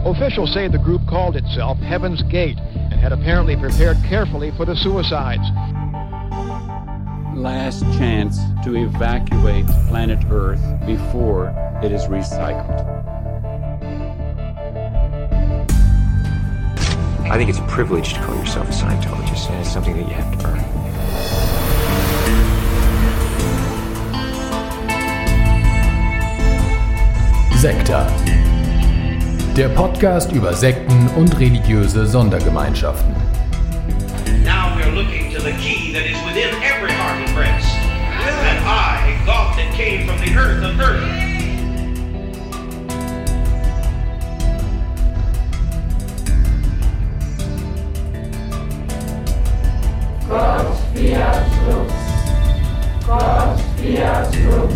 Officials say the group called itself Heaven's Gate and had apparently prepared carefully for the suicides. Last chance to evacuate planet Earth before it is recycled. I think it's a privilege to call yourself a Scientologist, and it's something that you have to earn. Sekta. Der Podcast über Sekten und religiöse Sondergemeinschaften. Now we're looking to the key that is within every heart and breast. That I, God that came from the earth of earth. Gott fiat lux. Gott fiat lux.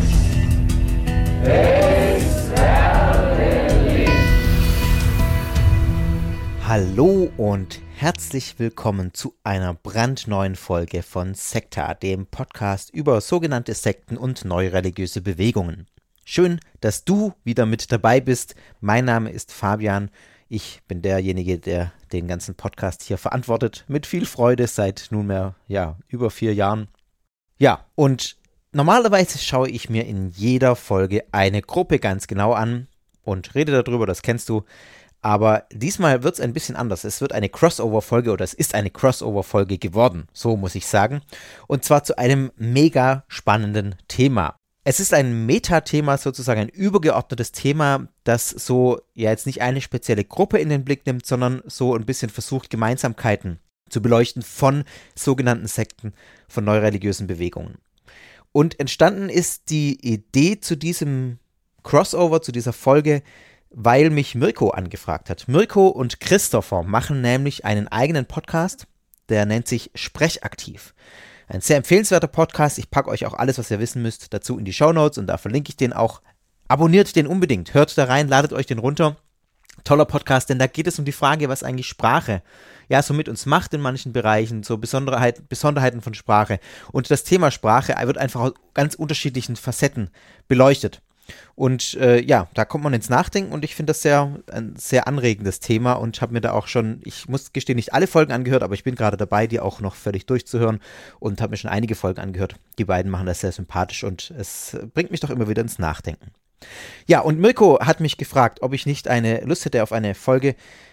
Hallo und herzlich willkommen zu einer brandneuen Folge von Sekta, dem Podcast über sogenannte Sekten und neureligiöse Bewegungen. Schön, dass du wieder mit dabei bist. Mein Name ist Fabian. Ich bin derjenige, der den ganzen Podcast hier verantwortet. Mit viel Freude seit nunmehr, über 4 Jahren. Ja, und normalerweise schaue ich mir in jeder Folge eine Gruppe ganz genau an und rede darüber, das kennst du. Aber diesmal wird es ein bisschen anders. Es wird eine Crossover-Folge oder es ist eine Crossover-Folge geworden, so muss ich sagen. Und zwar zu einem mega spannenden Thema. Es ist ein Metathema, sozusagen ein übergeordnetes Thema, das so jetzt nicht eine spezielle Gruppe in den Blick nimmt, sondern so ein bisschen versucht, Gemeinsamkeiten zu beleuchten von sogenannten Sekten, von neureligiösen Bewegungen. Und entstanden ist die Idee zu diesem Crossover, zu dieser Folge, weil mich Mirko angefragt hat. Mirko und Christopher machen nämlich einen eigenen Podcast, der nennt sich Sprechaktiv. Ein sehr empfehlenswerter Podcast. Ich packe euch auch alles, was ihr wissen müsst, dazu in die Shownotes und da verlinke ich den auch. Abonniert den unbedingt, hört da rein, ladet euch den runter. Toller Podcast, denn da geht es um die Frage, was eigentlich Sprache so mit uns macht in manchen Bereichen, so Besonderheiten von Sprache. Und das Thema Sprache wird einfach aus ganz unterschiedlichen Facetten beleuchtet. Und da kommt man ins Nachdenken und ich finde das ein sehr anregendes Thema und habe mir da auch schon, ich muss gestehen, nicht alle Folgen angehört, aber ich bin gerade dabei, die auch noch völlig durchzuhören und habe mir schon einige Folgen angehört. Die beiden machen das sehr sympathisch und es bringt mich doch immer wieder ins Nachdenken. Ja, und Mirko hat mich gefragt, ob ich nicht eine Lust hätte auf eine Folge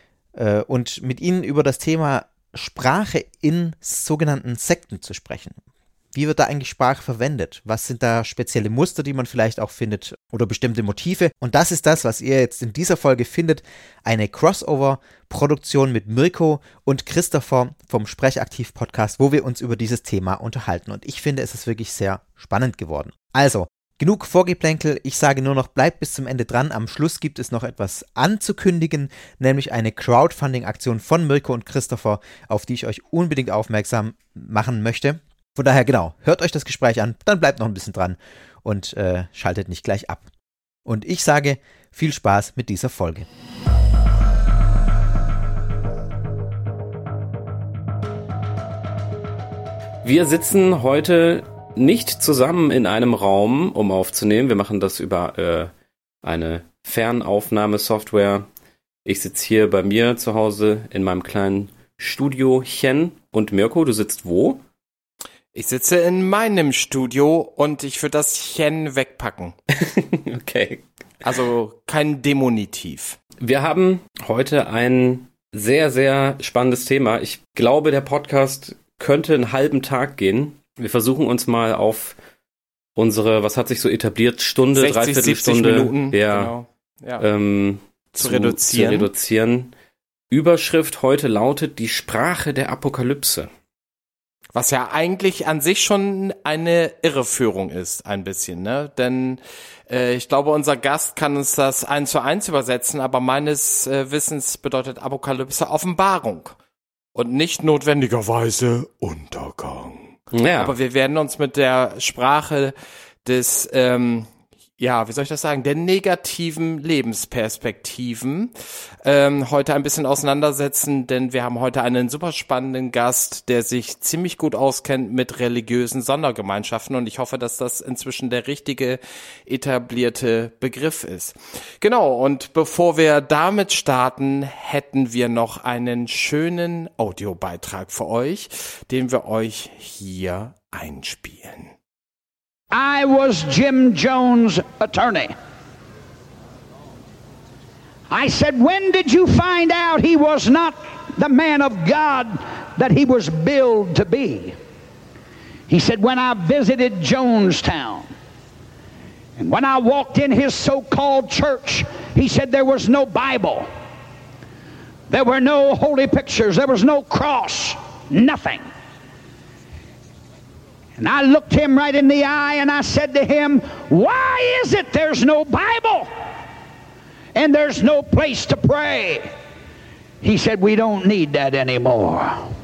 und mit Ihnen über das Thema Sprache in sogenannten Sekten zu sprechen. Wie wird da eigentlich Sprache verwendet? Was sind da spezielle Muster, die man vielleicht auch findet oder bestimmte Motive? Und das ist das, was ihr jetzt in dieser Folge findet. Eine Crossover-Produktion mit Mirko und Christopher vom Sprechaktiv-Podcast, wo wir uns über dieses Thema unterhalten. Und ich finde, es ist wirklich sehr spannend geworden. Also, genug Vorgeplänkel. Ich sage nur noch, bleibt bis zum Ende dran. Am Schluss gibt es noch etwas anzukündigen, nämlich eine Crowdfunding-Aktion von Mirko und Christopher, auf die ich euch unbedingt aufmerksam machen möchte. Von daher, genau, hört euch das Gespräch an, dann bleibt noch ein bisschen dran und schaltet nicht gleich ab. Und ich sage, viel Spaß mit dieser Folge. Wir sitzen heute nicht zusammen in einem Raum, um aufzunehmen. Wir machen das über eine Fernaufnahmesoftware. Ich sitze hier bei mir zu Hause in meinem kleinen Studiochen. Und Mirko, du sitzt wo? Ich sitze in meinem Studio und ich würde das Chen wegpacken. Okay. Also kein Demonitiv. Wir haben heute ein sehr, sehr spannendes Thema. Ich glaube, der Podcast könnte einen halben Tag gehen. Wir versuchen uns mal auf unsere, was hat sich so etabliert, Stunde, 60, Dreiviertelstunde 70 Minuten, genau. Zu reduzieren. Überschrift heute lautet die Sprache der Apokalypse. Was ja eigentlich an sich schon eine Irreführung ist, ein bisschen, ne? Denn ich glaube, unser Gast kann uns das 1:1 übersetzen, aber meines Wissens bedeutet Apokalypse Offenbarung und nicht notwendigerweise Untergang. Ja. Aber wir werden uns mit der Sprache des ja, wie soll ich das sagen, der negativen Lebensperspektiven heute ein bisschen auseinandersetzen, denn wir haben heute einen super spannenden Gast, der sich ziemlich gut auskennt mit religiösen Sondergemeinschaften und ich hoffe, dass das inzwischen der richtige etablierte Begriff ist. Genau, und bevor wir damit starten, hätten wir noch einen schönen Audiobeitrag für euch, den wir euch hier einspielen. I was Jim Jones' attorney. I said, when did you find out he was not the man of God that he was billed to be? He said, when I visited Jonestown. And when I walked in his so-called church, he said there was no Bible. There were no holy pictures. There was no cross. Nothing. And I looked him right in the eye and I said to him, why is it there's no Bible and there's no place to pray? He said, we don't need that anymore.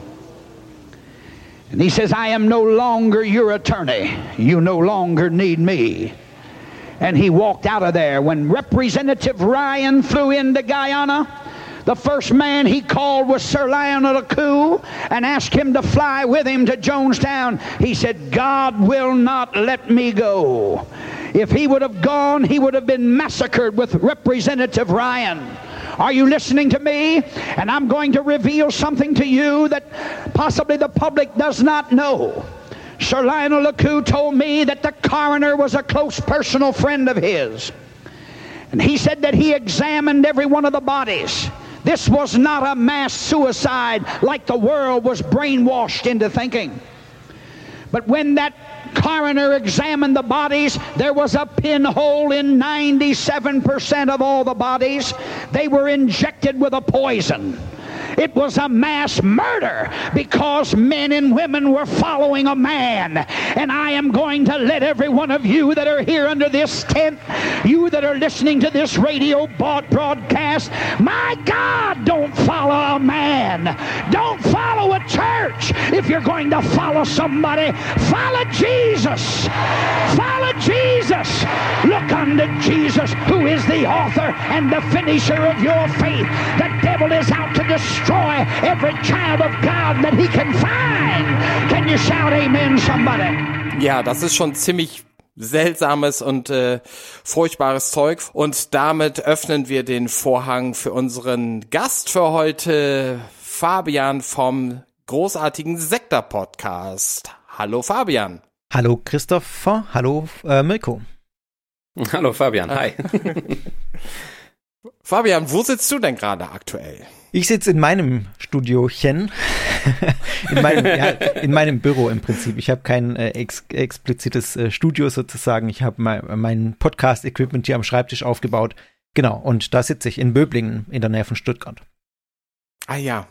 And he says, I am no longer your attorney. You no longer need me. And he walked out of there. When Representative Ryan flew into Guyana, the first man he called was Sir Lionel Lecou and asked him to fly with him to Jonestown. He said, God will not let me go. If he would have gone, he would have been massacred with Representative Ryan. Are you listening to me? And I'm going to reveal something to you that possibly the public does not know. Sir Lionel Lecou told me that the coroner was a close personal friend of his. And he said that he examined every one of the bodies. This was not a mass suicide like the world was brainwashed into thinking. But when that coroner examined the bodies, there was a pinhole in 97% of all the bodies. They were injected with a poison. It was a mass murder because men and women were following a man. And I am going to let every one of you that are here under this tent, you that are listening to this radio broadcast, my God, don't follow a man. Don't follow a church. If you're going to follow somebody, follow Jesus. Follow Jesus. Look unto Jesus, who is the author and the finisher of your faith. The devil is out to destroy every child of God that he can find. Can you shout amen, somebody? Ja, das ist schon ziemlich seltsames und furchtbares Zeug. Und damit öffnen wir den Vorhang für unseren Gast für heute, Fabian vom großartigen Sekta-Podcast. Hallo Fabian. Hallo Christopher, hallo Mirko. Hallo Fabian, hi. Fabian, wo sitzt du denn gerade aktuell? Ich sitze in meinem Studiochen, in meinem Büro im Prinzip. Ich habe kein explizites Studio sozusagen. Ich habe mein Podcast-Equipment hier am Schreibtisch aufgebaut. Genau, und da sitze ich in Böblingen in der Nähe von Stuttgart. Ah ja.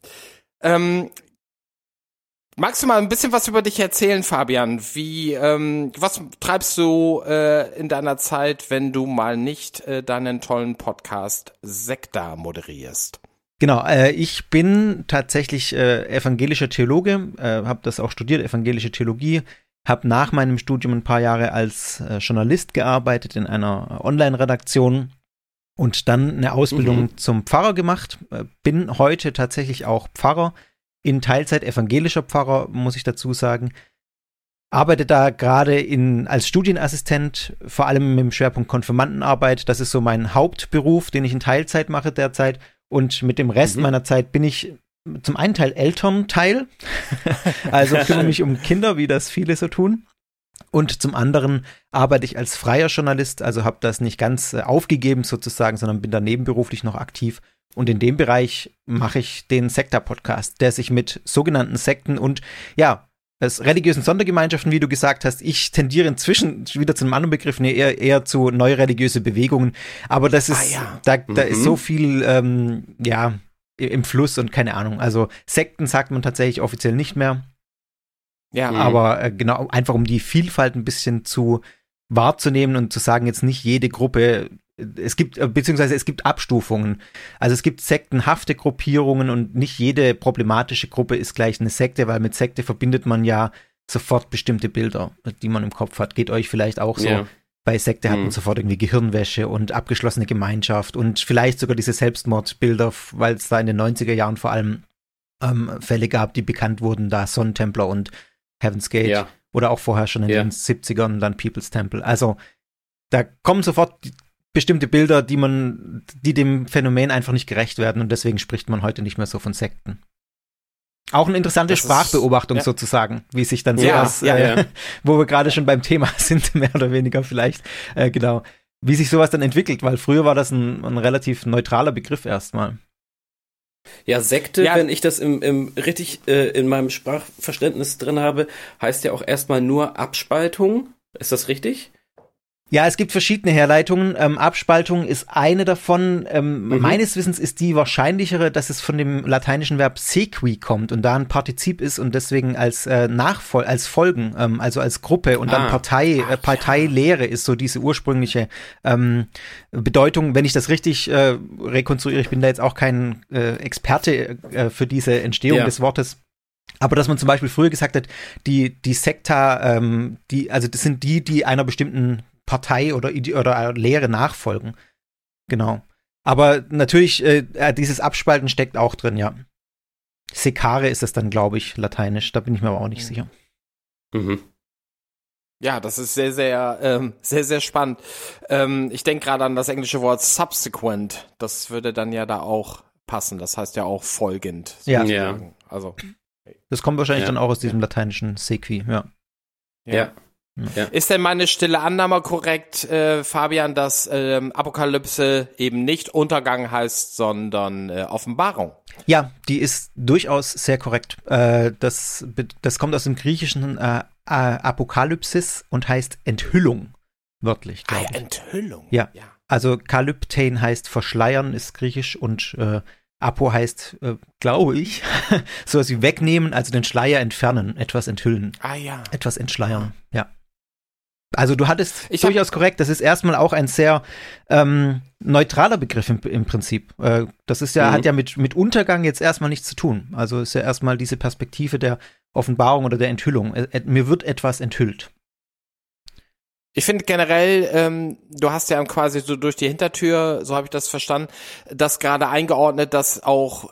Magst du mal ein bisschen was über dich erzählen, Fabian? Was treibst du in deiner Zeit, wenn du mal nicht deinen tollen Podcast Sekta moderierst? Genau, ich bin tatsächlich evangelischer Theologe, habe das auch studiert, evangelische Theologie, habe nach meinem Studium ein paar Jahre als Journalist gearbeitet in einer Online-Redaktion und dann eine Ausbildung zum Pfarrer gemacht, bin heute tatsächlich auch Pfarrer, in Teilzeit evangelischer Pfarrer, muss ich dazu sagen. Arbeite da gerade als Studienassistent, vor allem mit dem Schwerpunkt Konfirmandenarbeit. Das ist so mein Hauptberuf, den ich in Teilzeit mache derzeit. Und mit dem Rest meiner Zeit bin ich zum einen Teil Elternteil, also kümmere mich um Kinder, wie das viele so tun. Und zum anderen arbeite ich als freier Journalist, also habe das nicht ganz aufgegeben sozusagen, sondern bin da nebenberuflich noch aktiv. Und in dem Bereich mache ich den Sekta-Podcast, der sich mit sogenannten Sekten und religiösen Sondergemeinschaften, wie du gesagt hast, ich tendiere inzwischen wieder zu einem anderen Begriff, eher zu neureligiöse Bewegungen, aber das ist, da ist so viel, im Fluss und keine Ahnung, also Sekten sagt man tatsächlich offiziell nicht mehr, aber genau, einfach um die Vielfalt ein bisschen wahrzunehmen und zu sagen, jetzt nicht jede Gruppe, es gibt Abstufungen. Also es gibt sektenhafte Gruppierungen und nicht jede problematische Gruppe ist gleich eine Sekte, weil mit Sekte verbindet man ja sofort bestimmte Bilder, die man im Kopf hat. Geht euch vielleicht auch so. bei Sekte hat man sofort irgendwie Gehirnwäsche und abgeschlossene Gemeinschaft und vielleicht sogar diese Selbstmordbilder, weil es da in den 90er Jahren vor allem Fälle gab, die bekannt wurden, da Sonnentempler und Heaven's Gate oder auch vorher schon in den 70ern dann People's Temple. Also da kommen sofort bestimmte Bilder, die dem Phänomen einfach nicht gerecht werden und deswegen spricht man heute nicht mehr so von Sekten. Auch eine interessante Sprachbeobachtung sozusagen, wie sich dann sowas, wo wir gerade schon beim Thema sind, mehr oder weniger vielleicht, genau, wie sich sowas dann entwickelt, weil früher war das ein relativ neutraler Begriff erstmal. Ja, Sekte, wenn ich das richtig in meinem Sprachverständnis drin habe, heißt ja auch erstmal nur Abspaltung. Ist das richtig? Ja, es gibt verschiedene Herleitungen. Abspaltung ist eine davon. Meines Wissens ist die wahrscheinlichere, dass es von dem lateinischen Verb sequi kommt und da ein Partizip ist und deswegen als als Folgen, also als Gruppe und dann Parteilehre ist so diese ursprüngliche Bedeutung. Wenn ich das richtig rekonstruiere, ich bin da jetzt auch kein Experte für diese Entstehung des Wortes. Aber dass man zum Beispiel früher gesagt hat, die Sekta, das sind die einer bestimmten Partei oder Lehre nachfolgen. Genau. Aber natürlich, dieses Abspalten steckt auch drin, ja. Secare ist es dann, glaube ich, lateinisch. Da bin ich mir aber auch nicht sicher. Mhm. Ja, das ist sehr, sehr, sehr, sehr spannend. Ich denke gerade an das englische Wort subsequent. Das würde dann ja da auch passen. Das heißt ja auch folgend. Ja. Also. Das kommt wahrscheinlich dann auch aus diesem lateinischen sequi, ja. Ja. Ist denn meine stille Annahme korrekt, Fabian, dass Apokalypse eben nicht Untergang heißt, sondern Offenbarung? Ja, die ist durchaus sehr korrekt. Das kommt aus dem griechischen Apokalypsis und heißt Enthüllung, wörtlich. Enthüllung? Ja. Also Kalyptein heißt verschleiern, ist griechisch und Apo heißt, glaube ich, sowas wie wegnehmen, also den Schleier entfernen, etwas enthüllen. Etwas entschleiern, ja. Also du hattest durchaus korrekt, das ist erstmal auch ein sehr neutraler Begriff im Prinzip. Das ist hat ja mit Untergang jetzt erstmal nichts zu tun. Also ist ja erstmal diese Perspektive der Offenbarung oder der Enthüllung. Mir wird etwas enthüllt. Ich finde generell, du hast ja quasi so durch die Hintertür, so habe ich das verstanden, das gerade eingeordnet, dass auch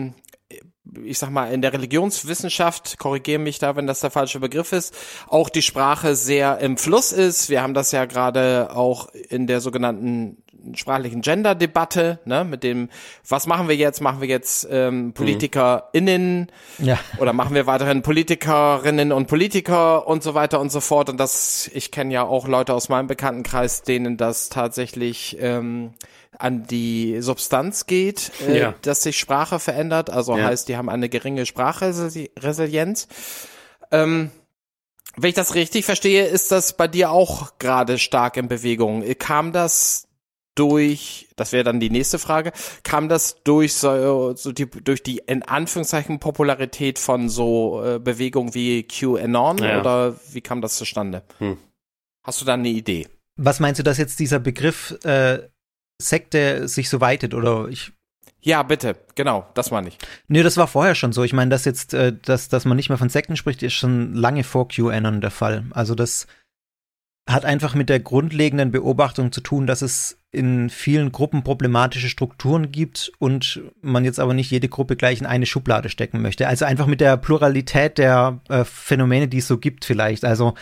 ich sag mal, in der Religionswissenschaft, korrigiere mich da, wenn das der falsche Begriff ist, auch die Sprache sehr im Fluss ist. Wir haben das ja gerade auch in der sogenannten sprachlichen Gender-Debatte, ne, mit dem, was machen wir jetzt? Machen wir jetzt PolitikerInnen oder machen wir weiterhin Politikerinnen und Politiker und so weiter und so fort. Und ich kenne ja auch Leute aus meinem Bekanntenkreis, denen das tatsächlich an die Substanz geht, dass sich Sprache verändert, also heißt, die haben eine geringe Sprachresilienz. Wenn ich das richtig verstehe, ist das bei dir auch gerade stark in Bewegung. Kam das das wäre dann die nächste Frage, kam das durch durch die in Anführungszeichen Popularität von so Bewegungen wie QAnon oder wie kam das zustande? Hast du da eine Idee? Was meinst du, dass jetzt dieser Begriff Sekte sich so weitet, oder Ja, bitte, genau, das meine ich. Nee, das war vorher schon so. Ich meine, dass jetzt, dass man nicht mehr von Sekten spricht, ist schon lange vor QAnon der Fall. Also das hat einfach mit der grundlegenden Beobachtung zu tun, dass es in vielen Gruppen problematische Strukturen gibt und man jetzt aber nicht jede Gruppe gleich in eine Schublade stecken möchte. Also einfach mit der Pluralität der Phänomene, die es so gibt vielleicht. Also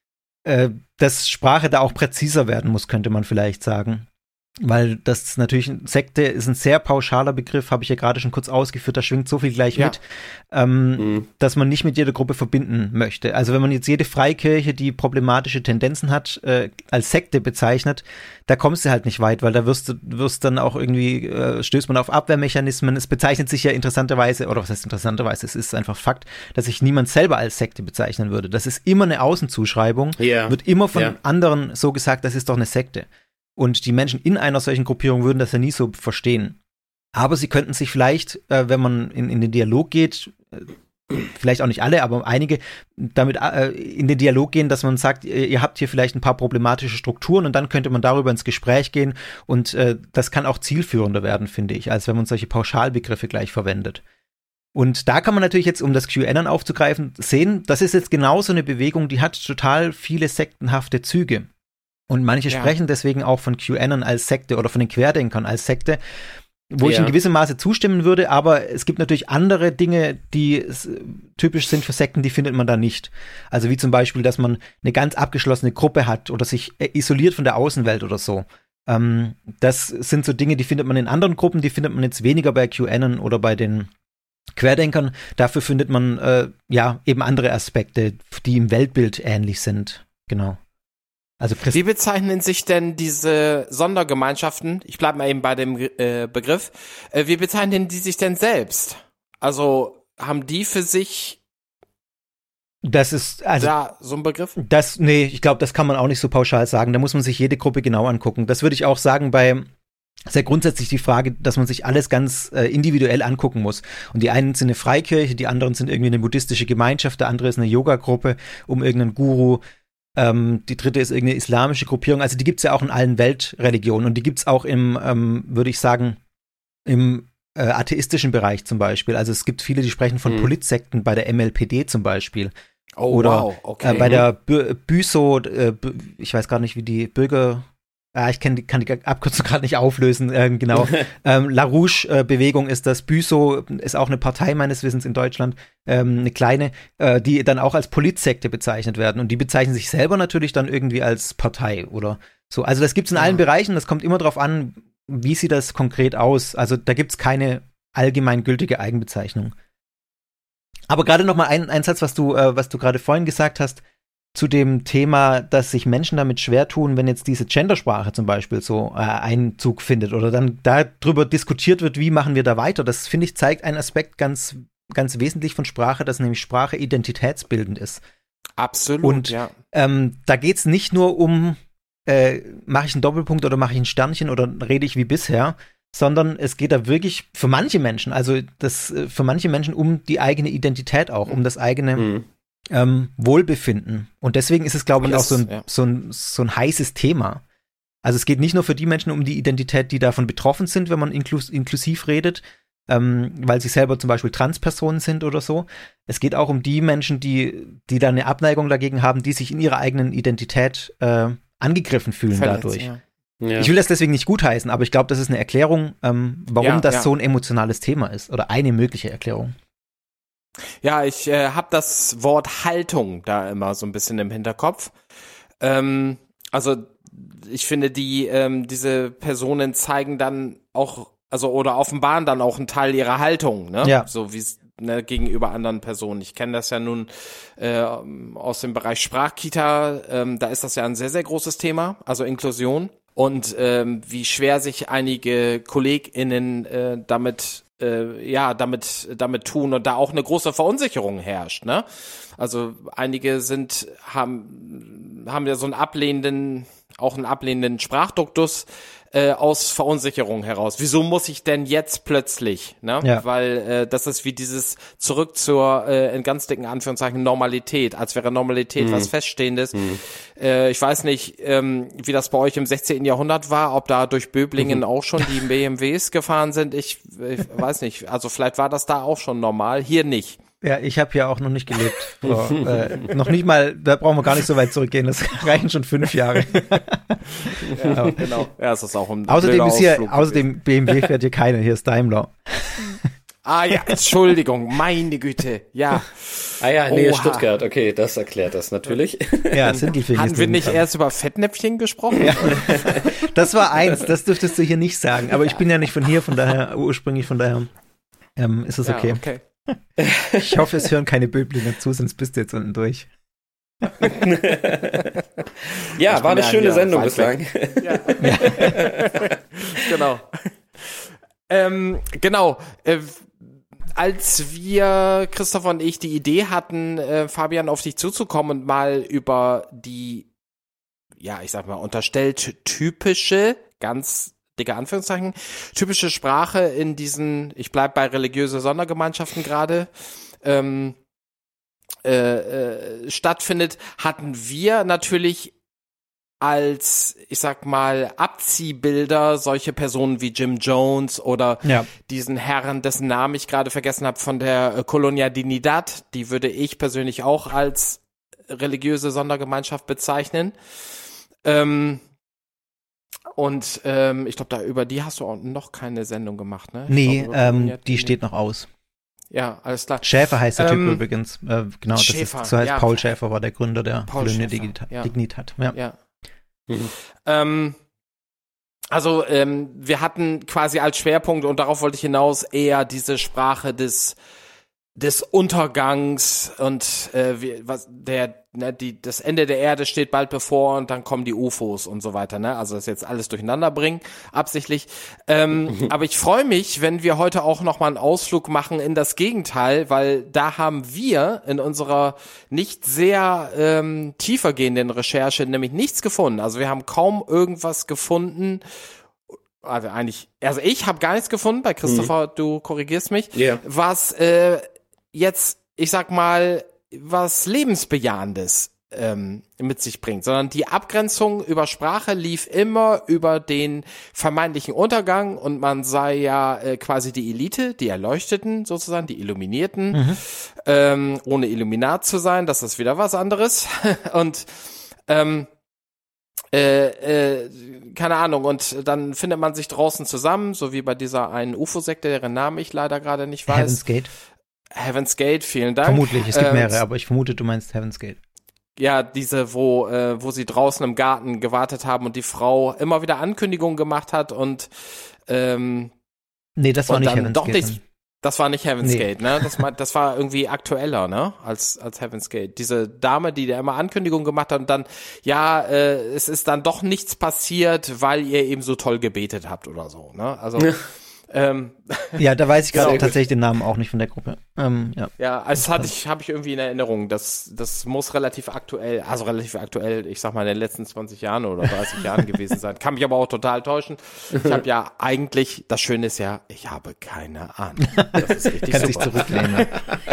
dass Sprache da auch präziser werden muss, könnte man vielleicht sagen. Weil das natürlich, Sekte ist ein sehr pauschaler Begriff, habe ich ja gerade schon kurz ausgeführt, da schwingt so viel gleich mit, dass man nicht mit jeder Gruppe verbinden möchte. Also wenn man jetzt jede Freikirche, die problematische Tendenzen hat, als Sekte bezeichnet, da kommst du halt nicht weit, weil da wirst dann auch irgendwie, stößt man auf Abwehrmechanismen. Es bezeichnet sich ja interessanterweise, oder was heißt interessanterweise, es ist einfach Fakt, dass sich niemand selber als Sekte bezeichnen würde. Das ist immer eine Außenzuschreibung, wird immer von anderen so gesagt, das ist doch eine Sekte. Und die Menschen in einer solchen Gruppierung würden das ja nie so verstehen. Aber sie könnten sich vielleicht, wenn man in den Dialog geht, vielleicht auch nicht alle, aber einige, damit in den Dialog gehen, dass man sagt, ihr habt hier vielleicht ein paar problematische Strukturen und dann könnte man darüber ins Gespräch gehen und das kann auch zielführender werden, finde ich, als wenn man solche Pauschalbegriffe gleich verwendet. Und da kann man natürlich jetzt, um das QAnon aufzugreifen, sehen, das ist jetzt genau so eine Bewegung, die hat total viele sektenhafte Züge. Und manche sprechen deswegen auch von QAnon als Sekte oder von den Querdenkern als Sekte, wo ich in gewissem Maße zustimmen würde, aber es gibt natürlich andere Dinge, die typisch sind für Sekten, die findet man da nicht. Also wie zum Beispiel, dass man eine ganz abgeschlossene Gruppe hat oder sich isoliert von der Außenwelt oder so. Das sind so Dinge, die findet man in anderen Gruppen, die findet man jetzt weniger bei QAnon oder bei den Querdenkern. Dafür findet man eben andere Aspekte, die im Weltbild ähnlich sind. Genau. Also wie bezeichnen sich denn diese Sondergemeinschaften, ich bleibe mal eben bei dem Begriff, wie bezeichnen die sich denn selbst? Also haben die für sich das ist also so ein Begriff? Ich glaube, das kann man auch nicht so pauschal sagen. Da muss man sich jede Gruppe genau angucken. Das würde ich auch sagen sehr grundsätzlich die Frage, dass man sich alles ganz individuell angucken muss. Und die einen sind eine Freikirche, die anderen sind irgendwie eine buddhistische Gemeinschaft, der andere ist eine Yoga-Gruppe um irgendeinen Guru. Die dritte ist irgendeine islamische Gruppierung. Also die gibt's ja auch in allen Weltreligionen und die gibt's auch im, würde ich sagen, im atheistischen Bereich zum Beispiel. Also es gibt viele, die sprechen von Politsekten bei der MLPD zum Beispiel. Oder wow, okay. Bei der BÜSO, ich weiß gar nicht, wie die Bürger... ich kann die Abkürzung gerade nicht auflösen, genau. LaRouche-Bewegung ist das. BÜSO ist auch eine Partei meines Wissens in Deutschland, eine kleine, die dann auch als Politsekte bezeichnet werden. Und die bezeichnen sich selber natürlich dann irgendwie als Partei oder so. Also das gibt's in allen Bereichen, das kommt immer drauf an, wie sieht das konkret aus. Also da gibt's keine allgemeingültige Eigenbezeichnung. Aber gerade noch mal ein Satz, was du gerade vorhin gesagt hast, zu dem Thema, dass sich Menschen damit schwer tun, wenn jetzt diese Gendersprache zum Beispiel so Einzug findet oder dann darüber diskutiert wird, wie machen wir da weiter. Das, finde ich, zeigt einen Aspekt ganz, ganz wesentlich von Sprache, dass nämlich Sprache identitätsbildend ist. Absolut, und, da geht's nicht nur um, mache ich einen Doppelpunkt oder mache ich ein Sternchen oder rede ich wie bisher, sondern es geht da wirklich für manche Menschen, für manche Menschen um die eigene Identität auch, um das eigene Wohlbefinden. Und deswegen ist es, glaube ich, auch so ein heißes Thema. Also es geht nicht nur für die Menschen um die Identität, die davon betroffen sind, wenn man inklusiv redet, weil sie selber zum Beispiel Transpersonen sind oder so. Es geht auch um die Menschen, die da eine Abneigung dagegen haben, die sich in ihrer eigenen Identität angegriffen fühlen dadurch. Ja. Ja. Ich will das deswegen nicht gutheißen, aber ich glaube, das ist eine Erklärung, warum das so ein emotionales Thema ist. Oder eine mögliche Erklärung. Ja, ich habe das Wort Haltung da immer so ein bisschen im Hinterkopf. Also ich finde, diese Personen zeigen dann auch, oder offenbaren dann auch einen Teil ihrer Haltung, ne? Ja. So wie gegenüber anderen Personen. Ich kenne das ja nun aus dem Bereich Sprachkita, da ist das ja ein sehr, sehr großes Thema, also Inklusion. Und wie schwer sich einige KollegInnen damit tun und da auch eine große Verunsicherung herrscht, ne? Also einige haben ja so einen ablehnenden Sprachduktus aus Verunsicherung heraus. Wieso muss ich denn jetzt plötzlich, ne? Ja. Weil das ist wie dieses zurück zur in ganz dicken Anführungszeichen Normalität, als wäre Normalität was Feststehendes. Ich weiß nicht, wie das bei euch im 16. Jahrhundert war, ob da durch Böblingen auch schon die BMWs gefahren sind. Ich weiß nicht, also vielleicht war das da auch schon normal, hier nicht. Ja, ich habe hier auch noch nicht gelebt. Noch nicht mal, da brauchen wir gar nicht so weit zurückgehen, das reichen schon 5 Jahre. Ja, genau. Ja, es ist auch ein außerdem BMW fährt hier keiner, hier ist Daimler. Ah ja, Entschuldigung, meine Güte, ja. Ah ja, nee, Stuttgart, okay, das erklärt das natürlich. Ja, Sindelfingen. Hatten wir nicht erst über Fettnäpfchen gesprochen? Ja. Das war eins, das dürftest du hier nicht sagen, aber ich bin ja nicht von hier, von daher ist es okay. Ja, okay. Ich hoffe, es hören keine Böblinger zu, sonst bist du jetzt unten durch. Ja, war eine schöne Sendung bislang. Ja. Genau. Als wir, Christopher und ich, die Idee hatten, Fabian, auf dich zuzukommen und mal über die, ja, ich sag mal, unterstellt typische, ganz dicke Anführungszeichen, typische Sprache in diesen, ich bleib bei religiöse Sondergemeinschaften gerade, stattfindet, hatten wir natürlich als, ich sag mal, Abziehbilder solche Personen wie Jim Jones oder diesen Herrn, dessen Namen ich gerade vergessen habe, von der Colonia Dignidad, die würde ich persönlich auch als religiöse Sondergemeinschaft bezeichnen. Und ich glaube, über die hast du auch noch keine Sendung gemacht, ne? Nee, die steht noch aus. Ja, alles klar. Schäfer heißt der Typ übrigens. Genau, Schäfer, so heißt ja. Paul Schäfer, war der Gründer der Colonia Schäfer, Dignitat. Ja. Also wir hatten quasi als Schwerpunkt, und darauf wollte ich hinaus, eher diese Sprache des Untergangs und das Ende der Erde steht bald bevor und dann kommen die UFOs und so weiter, ne? Also das jetzt alles durcheinander bringen, absichtlich. Aber ich freue mich, wenn wir heute auch nochmal einen Ausflug machen in das Gegenteil, weil da haben wir in unserer nicht sehr tiefergehenden Recherche nämlich nichts gefunden. Also wir haben kaum irgendwas gefunden. Also ich habe gar nichts gefunden, bei Christopher, du korrigierst mich, was jetzt, ich sag mal, was Lebensbejahendes mit sich bringt, sondern die Abgrenzung über Sprache lief immer über den vermeintlichen Untergang und man sei ja quasi die Elite, die Erleuchteten sozusagen, die Illuminierten, ohne Illuminat zu sein, das ist wieder was anderes und keine Ahnung, und dann findet man sich draußen zusammen, so wie bei dieser einen UFO-Sekte, deren Namen ich leider gerade nicht weiß. Heaven's Gate, vielen Dank. Vermutlich, es gibt mehrere, aber ich vermute, du meinst Heaven's Gate. Ja, diese, wo sie draußen im Garten gewartet haben und die Frau immer wieder Ankündigungen gemacht hat und nee, das war nicht Heaven's Gate. Das war nicht Heaven's Gate, ne? Das war irgendwie aktueller, ne? Als Heaven's Gate. Diese Dame, die da immer Ankündigungen gemacht hat und dann, es ist dann doch nichts passiert, weil ihr eben so toll gebetet habt oder so, ne? Also ja, da weiß ich gerade tatsächlich den Namen auch nicht von der Gruppe. Ja, also habe ich irgendwie in Erinnerung, das muss relativ aktuell, ich sag mal in den letzten 20 Jahren oder 30 Jahren gewesen sein. Kann mich aber auch total täuschen. Ich habe ja eigentlich, das Schöne ist ja, ich habe keine Ahnung. Das ist richtig Kann sich zurücklehnen.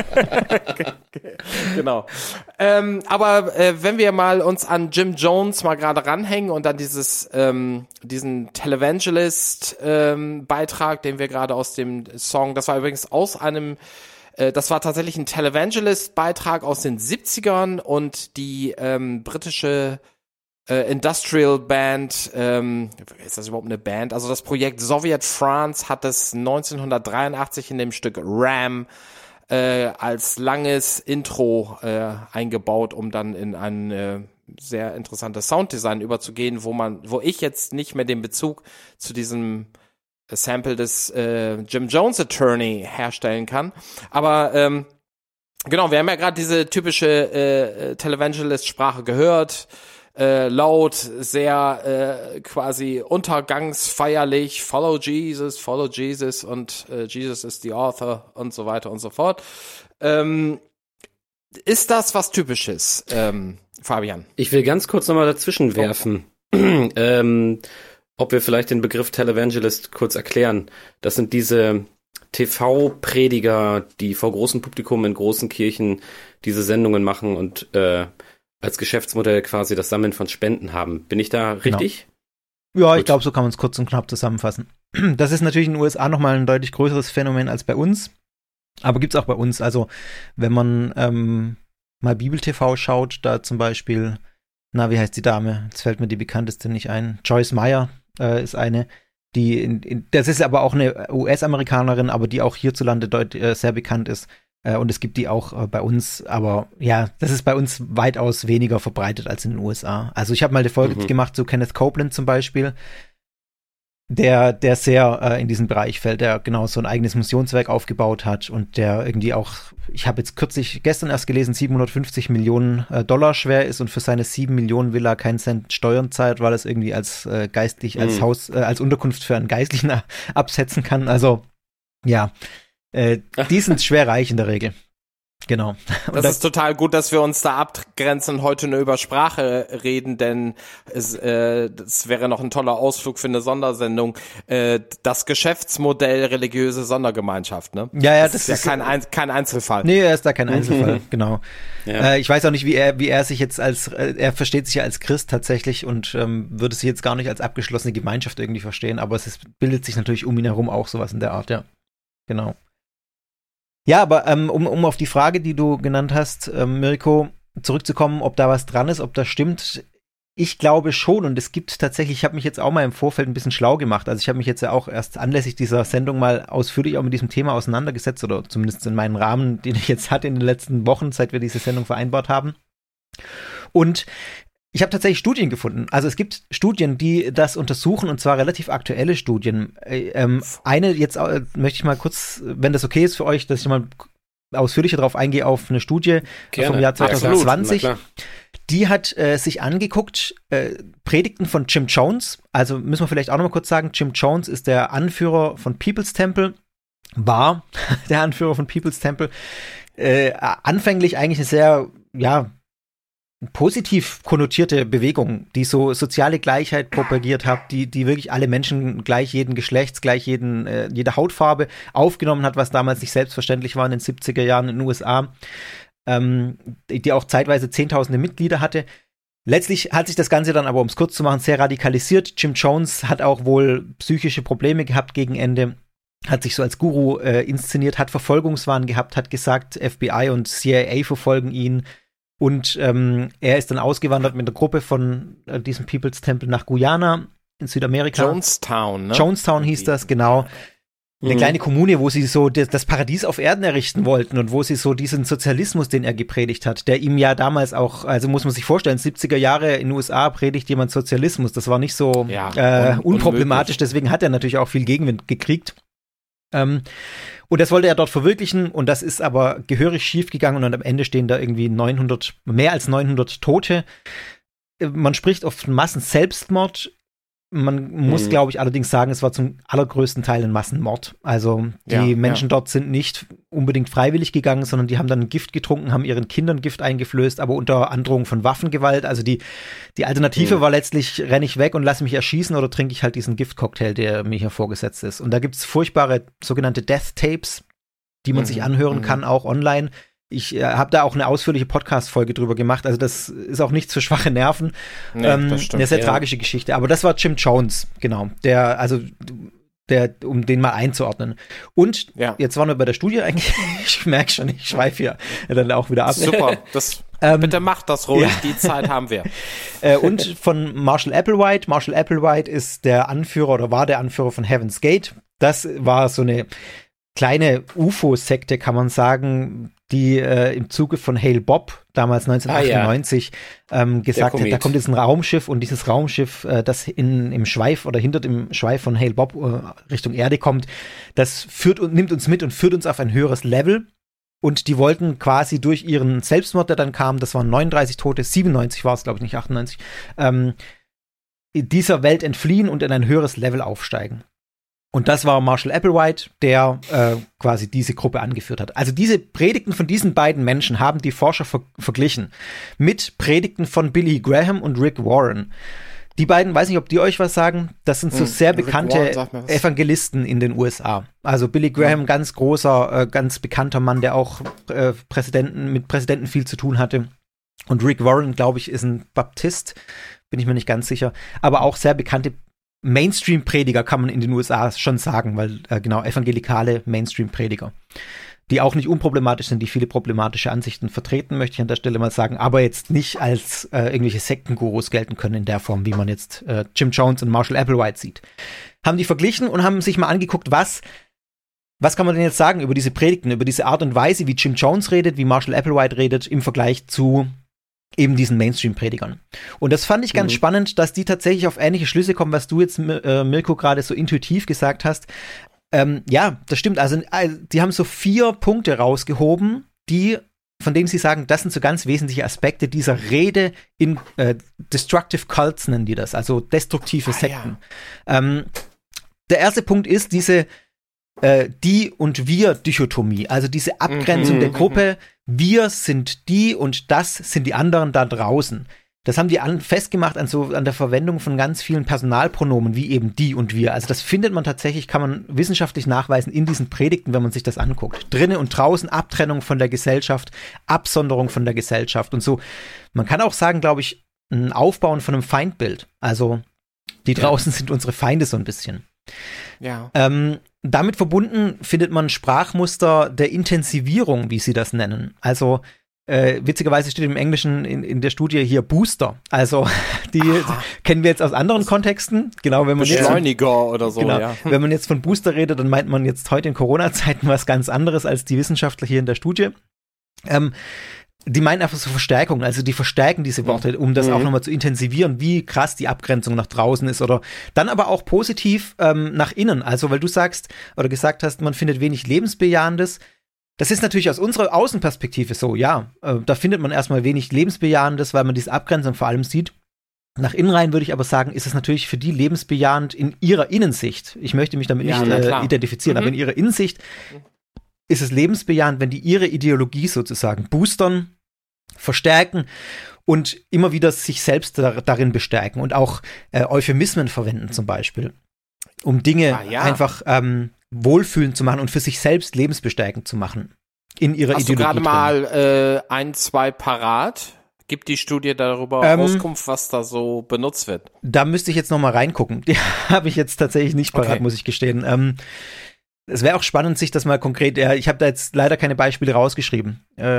Genau. Aber wenn wir mal uns an Jim Jones mal gerade ranhängen und an diesen Televangelist Beitrag, den wir gerade aus dem Song, das war übrigens das war tatsächlich ein Televangelist-Beitrag aus den 70ern und die britische Industrial Band, ist das überhaupt eine Band? Also das Projekt Soviet France hat es 1983 in dem Stück Ram als langes Intro eingebaut, um dann in ein sehr interessantes Sounddesign überzugehen, wo ich jetzt nicht mehr den Bezug zu diesem Sample des Jim Jones Attorney herstellen kann. Aber genau, wir haben ja gerade diese typische Televangelist-Sprache gehört. Laut, sehr quasi untergangsfeierlich, follow Jesus und Jesus is the author und so weiter und so fort. Ist das was Typisches, Fabian? Ich will ganz kurz nochmal dazwischen werfen. Ob wir vielleicht den Begriff Televangelist kurz erklären. Das sind diese TV-Prediger, die vor großem Publikum in großen Kirchen diese Sendungen machen und als Geschäftsmodell quasi das Sammeln von Spenden haben. Bin ich da richtig? Genau. Ja, ich glaube, so kann man es kurz und knapp zusammenfassen. Das ist natürlich in den USA nochmal ein deutlich größeres Phänomen als bei uns, aber gibt's auch bei uns. Also wenn man mal Bibel-TV schaut, da zum Beispiel, wie heißt die Dame? Jetzt fällt mir die bekannteste nicht ein. Joyce Meyer ist eine, das ist aber auch eine US-Amerikanerin, aber die auch hierzulande sehr bekannt ist. Und es gibt die auch bei uns, aber ja, das ist bei uns weitaus weniger verbreitet als in den USA. Also ich habe mal eine Folge gemacht zu Kenneth Copeland zum Beispiel, der sehr in diesen Bereich fällt, der genau so ein eigenes Missionswerk aufgebaut hat und der irgendwie auch, ich habe jetzt gestern erst gelesen, 750 Millionen Dollar schwer ist und für seine 7 Millionen will er keinen Cent Steuern zahlt, weil er es irgendwie als geistlich, als Haus, als Unterkunft für einen Geistlichen absetzen kann. Also ja, die sind schwer reich in der Regel. Genau. Das ist total gut, dass wir uns da abgrenzen und heute nur über Sprache reden, denn das wäre noch ein toller Ausflug für eine Sondersendung. Das Geschäftsmodell religiöse Sondergemeinschaft, ne? Ja, das ist ja kein Einzelfall. Nee, er ist da kein Einzelfall, genau. Ja. Ich weiß auch nicht, wie er sich jetzt er versteht sich ja als Christ tatsächlich und würde sich jetzt gar nicht als abgeschlossene Gemeinschaft irgendwie verstehen, aber bildet sich natürlich um ihn herum auch sowas in der Art, ja. Genau. Ja, aber um auf die Frage, die du genannt hast, Mirko, zurückzukommen, ob da was dran ist, ob das stimmt. Ich glaube schon, und es gibt tatsächlich, ich habe mich jetzt auch mal im Vorfeld ein bisschen schlau gemacht, also ich habe mich jetzt ja auch erst anlässlich dieser Sendung mal ausführlich auch mit diesem Thema auseinandergesetzt, oder zumindest in meinen Rahmen, den ich jetzt hatte in den letzten Wochen, seit wir diese Sendung vereinbart haben. Und ich habe tatsächlich Studien gefunden. Also es gibt Studien, die das untersuchen, und zwar relativ aktuelle Studien. Eine, jetzt möchte ich mal kurz, wenn das okay ist für euch, dass ich mal ausführlicher darauf eingehe, auf eine Studie vom Jahr 2020. Die hat sich angeguckt, Predigten von Jim Jones. Also müssen wir vielleicht auch noch mal kurz sagen, Jim Jones ist der Anführer von People's Temple, war der Anführer von People's Temple. Anfänglich eigentlich eine sehr, positiv konnotierte Bewegung, die so soziale Gleichheit propagiert hat, die wirklich alle Menschen gleich jeden Geschlechts, gleich jede Hautfarbe aufgenommen hat, was damals nicht selbstverständlich war in den 70er Jahren in den USA, die auch zeitweise Zehntausende Mitglieder hatte. Letztlich hat sich das Ganze dann aber, um es kurz zu machen, sehr radikalisiert. Jim Jones hat auch wohl psychische Probleme gehabt gegen Ende, hat sich so als Guru inszeniert, hat Verfolgungswahn gehabt, hat gesagt, FBI und CIA verfolgen ihn. Und er ist dann ausgewandert mit einer Gruppe von diesem People's Temple nach Guyana in Südamerika. Jonestown, ne? Jonestown hieß das, genau. Eine kleine Kommune, wo sie so das Paradies auf Erden errichten wollten und wo sie so diesen Sozialismus, den er gepredigt hat, der ihm ja damals auch, also muss man sich vorstellen, 70er Jahre in den USA predigt jemand Sozialismus. Das war nicht so unproblematisch, deswegen hat er natürlich auch viel Gegenwind gekriegt. Und das wollte er dort verwirklichen, und das ist aber gehörig schief gegangen, und am Ende stehen da irgendwie mehr als 900 Tote. Man spricht oft von Massenselbstmord. Man muss, glaube ich, allerdings sagen, es war zum allergrößten Teil ein Massenmord. Also die Menschen dort sind nicht unbedingt freiwillig gegangen, sondern die haben dann Gift getrunken, haben ihren Kindern Gift eingeflößt, aber unter Androhung von Waffengewalt. Also die Alternative war letztlich, renne ich weg und lasse mich erschießen oder trinke ich halt diesen Giftcocktail, der mir hier vorgesetzt ist. Und da gibt's furchtbare sogenannte Death Tapes, die man sich anhören kann, auch online. Ich habe da auch eine ausführliche Podcast-Folge drüber gemacht. Also das ist auch nichts für schwache Nerven. Nee, das stimmt, eine sehr tragische Geschichte. Aber das war Jim Jones, genau. Um den mal einzuordnen. Und jetzt waren wir bei der Studie eigentlich. Ich merke schon, ich schweife hier dann auch wieder ab. Super, bitte macht das ruhig, die Zeit haben wir. Und von Marshall Applewhite. Marshall Applewhite ist der Anführer oder war der Anführer von Heaven's Gate. Das war so eine kleine UFO-Sekte, kann man sagen, die im Zuge von Hale Bob, damals 1998, gesagt hat, da kommt jetzt ein Raumschiff, und dieses Raumschiff, das im Schweif oder hinter dem Schweif von Hale Bob Richtung Erde kommt, das nimmt uns mit und führt uns auf ein höheres Level. Und die wollten quasi durch ihren Selbstmord, der dann kam, das waren 39 Tote, 97 war es, glaube ich, nicht 98, dieser Welt entfliehen und in ein höheres Level aufsteigen. Und das war Marshall Applewhite, der quasi diese Gruppe angeführt hat. Also diese Predigten von diesen beiden Menschen haben die Forscher verglichen mit Predigten von Billy Graham und Rick Warren. Die beiden, weiß nicht, ob die euch was sagen, das sind so sehr bekannte Evangelisten in den USA. Also Billy Graham, ganz großer, ganz bekannter Mann, der auch mit Präsidenten viel zu tun hatte. Und Rick Warren, glaube ich, ist ein Baptist, bin ich mir nicht ganz sicher, aber auch sehr bekannte Mainstream-Prediger, kann man in den USA schon sagen, weil evangelikale Mainstream-Prediger, die auch nicht unproblematisch sind, die viele problematische Ansichten vertreten, möchte ich an der Stelle mal sagen, aber jetzt nicht als irgendwelche Sektengurus gelten können in der Form, wie man jetzt Jim Jones und Marshall Applewhite sieht. Haben die verglichen und haben sich mal angeguckt, was kann man denn jetzt sagen über diese Predigten, über diese Art und Weise, wie Jim Jones redet, wie Marshall Applewhite redet, im Vergleich zu eben diesen Mainstream-Predigern. Und das fand ich ganz spannend, dass die tatsächlich auf ähnliche Schlüsse kommen, was du jetzt, Mirko, gerade so intuitiv gesagt hast. Ja, das stimmt. Also die haben so 4 Punkte rausgehoben, von denen sie sagen, das sind so ganz wesentliche Aspekte dieser Rede in Destructive Cults, nennen die das, also destruktive Sekten. Der erste Punkt ist diese Die- und Wir-Dichotomie, also diese Abgrenzung der Gruppe. Wir sind die und das sind die anderen da draußen. Das haben die festgemacht an der Verwendung von ganz vielen Personalpronomen, wie eben die und wir. Also das findet man tatsächlich, kann man wissenschaftlich nachweisen in diesen Predigten, wenn man sich das anguckt. Drinnen und draußen, Abtrennung von der Gesellschaft, Absonderung von der Gesellschaft und so. Man kann auch sagen, glaube ich, ein Aufbauen von einem Feindbild. Also die draußen sind unsere Feinde so ein bisschen. Ja. Damit verbunden findet man Sprachmuster der Intensivierung, wie sie das nennen. Also witzigerweise steht im Englischen in der Studie hier Booster. Also die kennen wir jetzt aus anderen Kontexten. Genau, wenn man Beschleuniger oder so. Genau, ja. wenn man jetzt von Booster redet, dann meint man jetzt heute in Corona-Zeiten was ganz anderes als die Wissenschaftler hier in der Studie. Die meinen einfach so Verstärkung, also die verstärken diese Worte, um das auch nochmal zu intensivieren, wie krass die Abgrenzung nach draußen ist oder dann aber auch positiv nach innen. Also weil du sagst oder gesagt hast, man findet wenig Lebensbejahendes. Das ist natürlich aus unserer Außenperspektive so, ja. Da findet man erstmal wenig Lebensbejahendes, weil man diese Abgrenzung vor allem sieht. Nach innen rein würde ich aber sagen, ist es natürlich für die lebensbejahend in ihrer Innensicht. Ich möchte mich damit nicht identifizieren, aber in ihrer Innensicht ist es lebensbejahend, wenn die ihre Ideologie sozusagen boostern, verstärken und immer wieder sich selbst darin bestärken und auch Euphemismen verwenden zum Beispiel, um Dinge einfach wohlfühlend zu machen und für sich selbst lebensbestärkend zu machen in ihrer Ideologie. Hast du gerade mal 1, 2 parat? Gibt die Studie darüber Auskunft, was da so benutzt wird? Da müsste ich jetzt noch mal reingucken. Die habe ich jetzt tatsächlich nicht parat, muss ich gestehen. Es wäre auch spannend, sich das mal konkret, ich habe da jetzt leider keine Beispiele rausgeschrieben.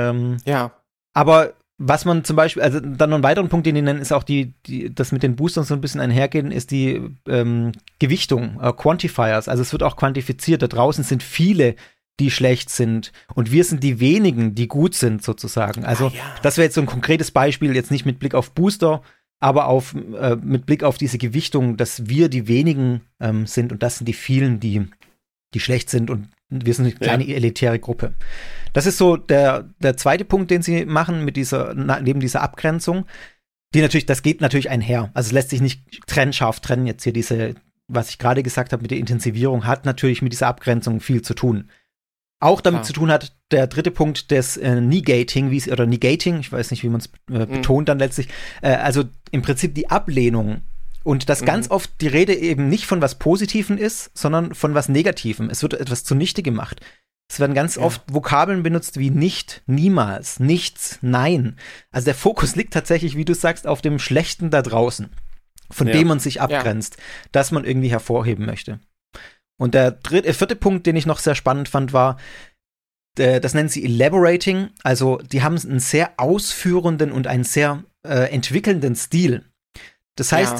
Aber was man zum Beispiel, also dann noch einen weiteren Punkt, den die nennen, ist auch das mit den Boostern so ein bisschen einhergehen, ist die Gewichtung, Quantifiers. Also es wird auch quantifiziert. Da draußen sind viele, die schlecht sind. Und wir sind die wenigen, die gut sind, sozusagen. Also das wäre jetzt so ein konkretes Beispiel, jetzt nicht mit Blick auf Booster, aber mit Blick auf diese Gewichtung, dass wir die wenigen sind und das sind die vielen, die schlecht sind und wir sind eine kleine elitäre Gruppe. Das ist so der zweite Punkt, den sie machen neben dieser Abgrenzung. Das geht natürlich einher. Also es lässt sich nicht scharf trennen jetzt hier was ich gerade gesagt habe mit der Intensivierung, hat natürlich mit dieser Abgrenzung viel zu tun. Auch damit zu tun hat der dritte Punkt des Negating, Negating, ich weiß nicht, wie man es betont dann letztlich, also im Prinzip die Ablehnung. Und dass ganz oft die Rede eben nicht von was Positivem ist, sondern von was Negativem. Es wird etwas zunichte gemacht. Es werden ganz oft Vokabeln benutzt wie nicht, niemals, nichts, nein. Also der Fokus liegt tatsächlich, wie du sagst, auf dem Schlechten da draußen, von dem man sich abgrenzt, das man irgendwie hervorheben möchte. Und der vierte Punkt, den ich noch sehr spannend fand, war, das nennen sie Elaborating. Also die haben einen sehr ausführenden und einen sehr entwickelnden Stil. Das heißt,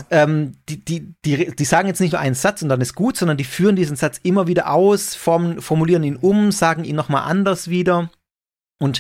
die sagen jetzt nicht nur einen Satz und dann ist gut, sondern die führen diesen Satz immer wieder aus, formulieren ihn um, sagen ihn nochmal anders wieder und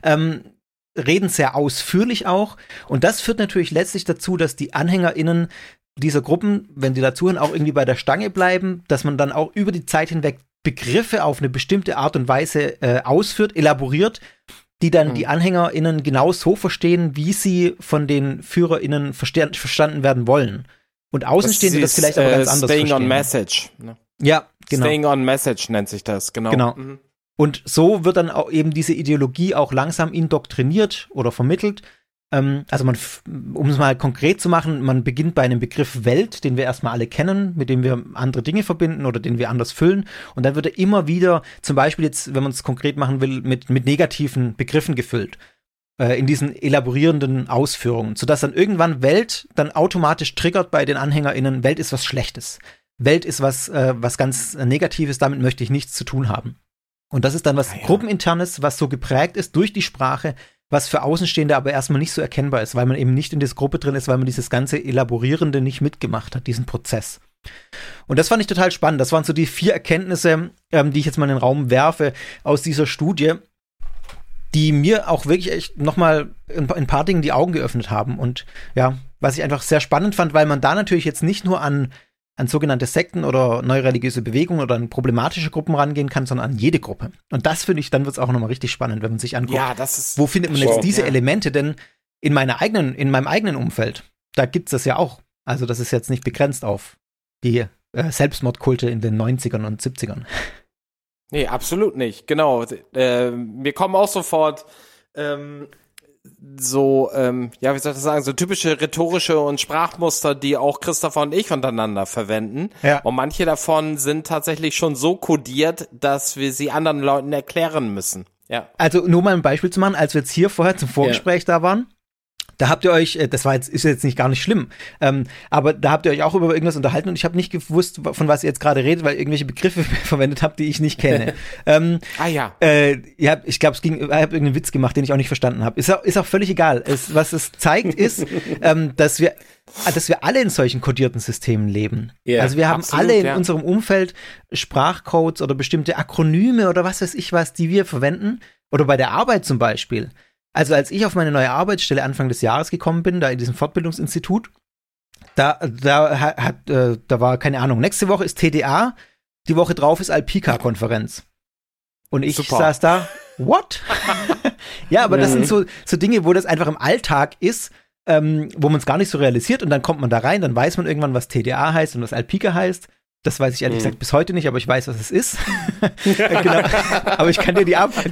reden sehr ausführlich auch. Und das führt natürlich letztlich dazu, dass die AnhängerInnen dieser Gruppen, wenn die dazuhören, auch irgendwie bei der Stange bleiben, dass man dann auch über die Zeit hinweg Begriffe auf eine bestimmte Art und Weise ausführt, elaboriert, die dann die AnhängerInnen genau so verstehen, wie sie von den FührerInnen verstanden werden wollen. Und Außenstehende das vielleicht aber ganz anders Staying verstehen. on Message. Ne? Ja, genau. Staying on Message nennt sich das, genau. Und so wird dann auch eben diese Ideologie auch langsam indoktriniert oder vermittelt. Also um es mal konkret zu machen, man beginnt bei einem Begriff Welt, den wir erstmal alle kennen, mit dem wir andere Dinge verbinden oder den wir anders füllen. Und dann wird er immer wieder, zum Beispiel jetzt, wenn man es konkret machen will, mit negativen Begriffen gefüllt. In diesen elaborierenden Ausführungen, sodass dann irgendwann Welt dann automatisch triggert bei den AnhängerInnen, Welt ist was Schlechtes. Welt ist was ganz Negatives, damit möchte ich nichts zu tun haben. Und das ist dann was Gruppeninternes, was so geprägt ist durch die Sprache, was für Außenstehende aber erstmal nicht so erkennbar ist, weil man eben nicht in dieser Gruppe drin ist, weil man dieses ganze Elaborierende nicht mitgemacht hat, diesen Prozess. Und das fand ich total spannend. Das waren so die 4 Erkenntnisse, die ich jetzt mal in den Raum werfe aus dieser Studie, die mir auch wirklich echt nochmal in ein paar Dingen die Augen geöffnet haben. Und ja, was ich einfach sehr spannend fand, weil man da natürlich jetzt nicht nur an sogenannte Sekten oder neue religiöse Bewegungen oder an problematische Gruppen rangehen kann, sondern an jede Gruppe. Und das finde ich, dann wird es auch nochmal richtig spannend, wenn man sich anguckt, wo findet man jetzt diese Elemente denn in meinem eigenen Umfeld? Da gibt es das ja auch. Also das ist jetzt nicht begrenzt auf die Selbstmordkulte in den 90ern und 70ern. Nee, absolut nicht, genau. Wir kommen auch sofort wie soll ich das sagen, so typische rhetorische und Sprachmuster, die auch Christopher und ich untereinander verwenden. Ja. Und manche davon sind tatsächlich schon so kodiert, dass wir sie anderen Leuten erklären müssen. Ja. Also nur mal ein Beispiel zu machen, als wir jetzt hier vorher zum Vorgespräch da waren, Da habt ihr euch, ist jetzt nicht gar nicht schlimm, aber da habt ihr euch auch über irgendwas unterhalten und ich habe nicht gewusst, von was ihr jetzt gerade redet, weil ihr irgendwelche Begriffe verwendet habt, die ich nicht kenne. Ich glaube, ich habe irgendeinen Witz gemacht, den ich auch nicht verstanden habe. Ist auch völlig egal. Was es zeigt, ist, dass wir alle in solchen kodierten Systemen leben. Yeah, also wir haben alle in unserem Umfeld Sprachcodes oder bestimmte Akronyme oder was weiß ich was, die wir verwenden. Oder bei der Arbeit zum Beispiel. Also als ich auf meine neue Arbeitsstelle Anfang des Jahres gekommen bin, da in diesem Fortbildungsinstitut, da war, keine Ahnung, nächste Woche ist TDA, die Woche drauf ist Alpica-Konferenz. Und ich saß da, what? Ja, aber das sind so Dinge, wo das einfach im Alltag ist, wo man es gar nicht so realisiert und dann kommt man da rein, dann weiß man irgendwann, was TDA heißt und was Alpica heißt. Das weiß ich ehrlich gesagt bis heute nicht, aber ich weiß, was es ist. Genau. Aber ich kann dir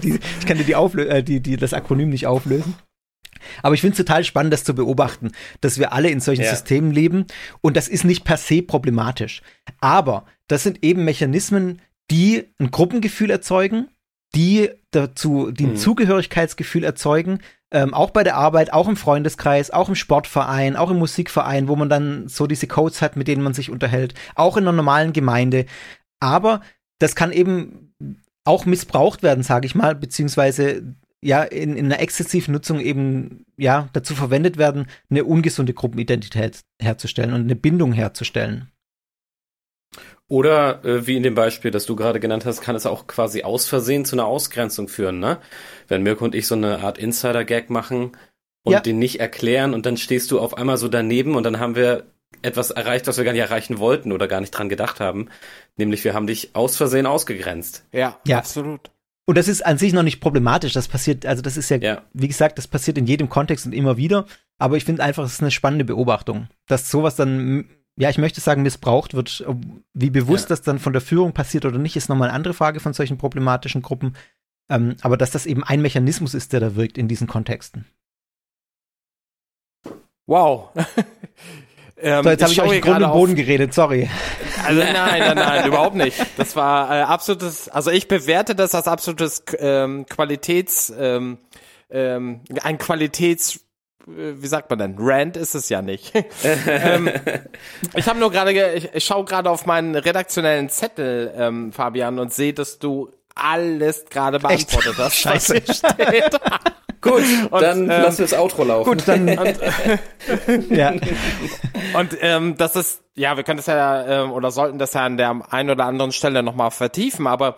das Akronym nicht auflösen. Aber ich finde es total spannend, das zu beobachten, dass wir alle in solchen Systemen leben und das ist nicht per se problematisch. Aber das sind eben Mechanismen, die ein Gruppengefühl erzeugen, die ein Zugehörigkeitsgefühl erzeugen, auch bei der Arbeit, auch im Freundeskreis, auch im Sportverein, auch im Musikverein, wo man dann so diese Codes hat, mit denen man sich unterhält, auch in einer normalen Gemeinde. Aber das kann eben auch missbraucht werden, sage ich mal, beziehungsweise in einer exzessiven Nutzung eben dazu verwendet werden, eine ungesunde Gruppenidentität herzustellen und eine Bindung herzustellen. Oder wie in dem Beispiel, das du gerade genannt hast, kann es auch quasi aus Versehen zu einer Ausgrenzung führen, ne? Wenn Mirko und ich so eine Art Insider-Gag machen und den nicht erklären und dann stehst du auf einmal so daneben und dann haben wir etwas erreicht, was wir gar nicht erreichen wollten oder gar nicht dran gedacht haben. Nämlich wir haben dich aus Versehen ausgegrenzt. Ja, absolut. Und das ist an sich noch nicht problematisch. Das passiert, also das ist wie gesagt, das passiert in jedem Kontext und immer wieder. Aber ich finde einfach, es ist eine spannende Beobachtung, dass sowas dann ich möchte sagen, missbraucht wird. Wie bewusst das dann von der Führung passiert oder nicht, ist nochmal eine andere Frage von solchen problematischen Gruppen. Aber dass das eben ein Mechanismus ist, der da wirkt in diesen Kontexten. Wow. So, jetzt habe ich euch in Grund und Boden geredet, sorry. Also nein, überhaupt nicht. Das war absolutes, also ich bewerte das als absolutes wie sagt man denn? Rant ist es ja nicht. Ich habe nur gerade, ich schaue gerade auf meinen redaktionellen Zettel, Fabian, und sehe, dass du alles gerade beantwortet hast. Scheiße. Steht. Gut, dann lass das Outro laufen. Gut, dann Und das ist, wir können das oder sollten das ja an der einen oder anderen Stelle nochmal vertiefen, aber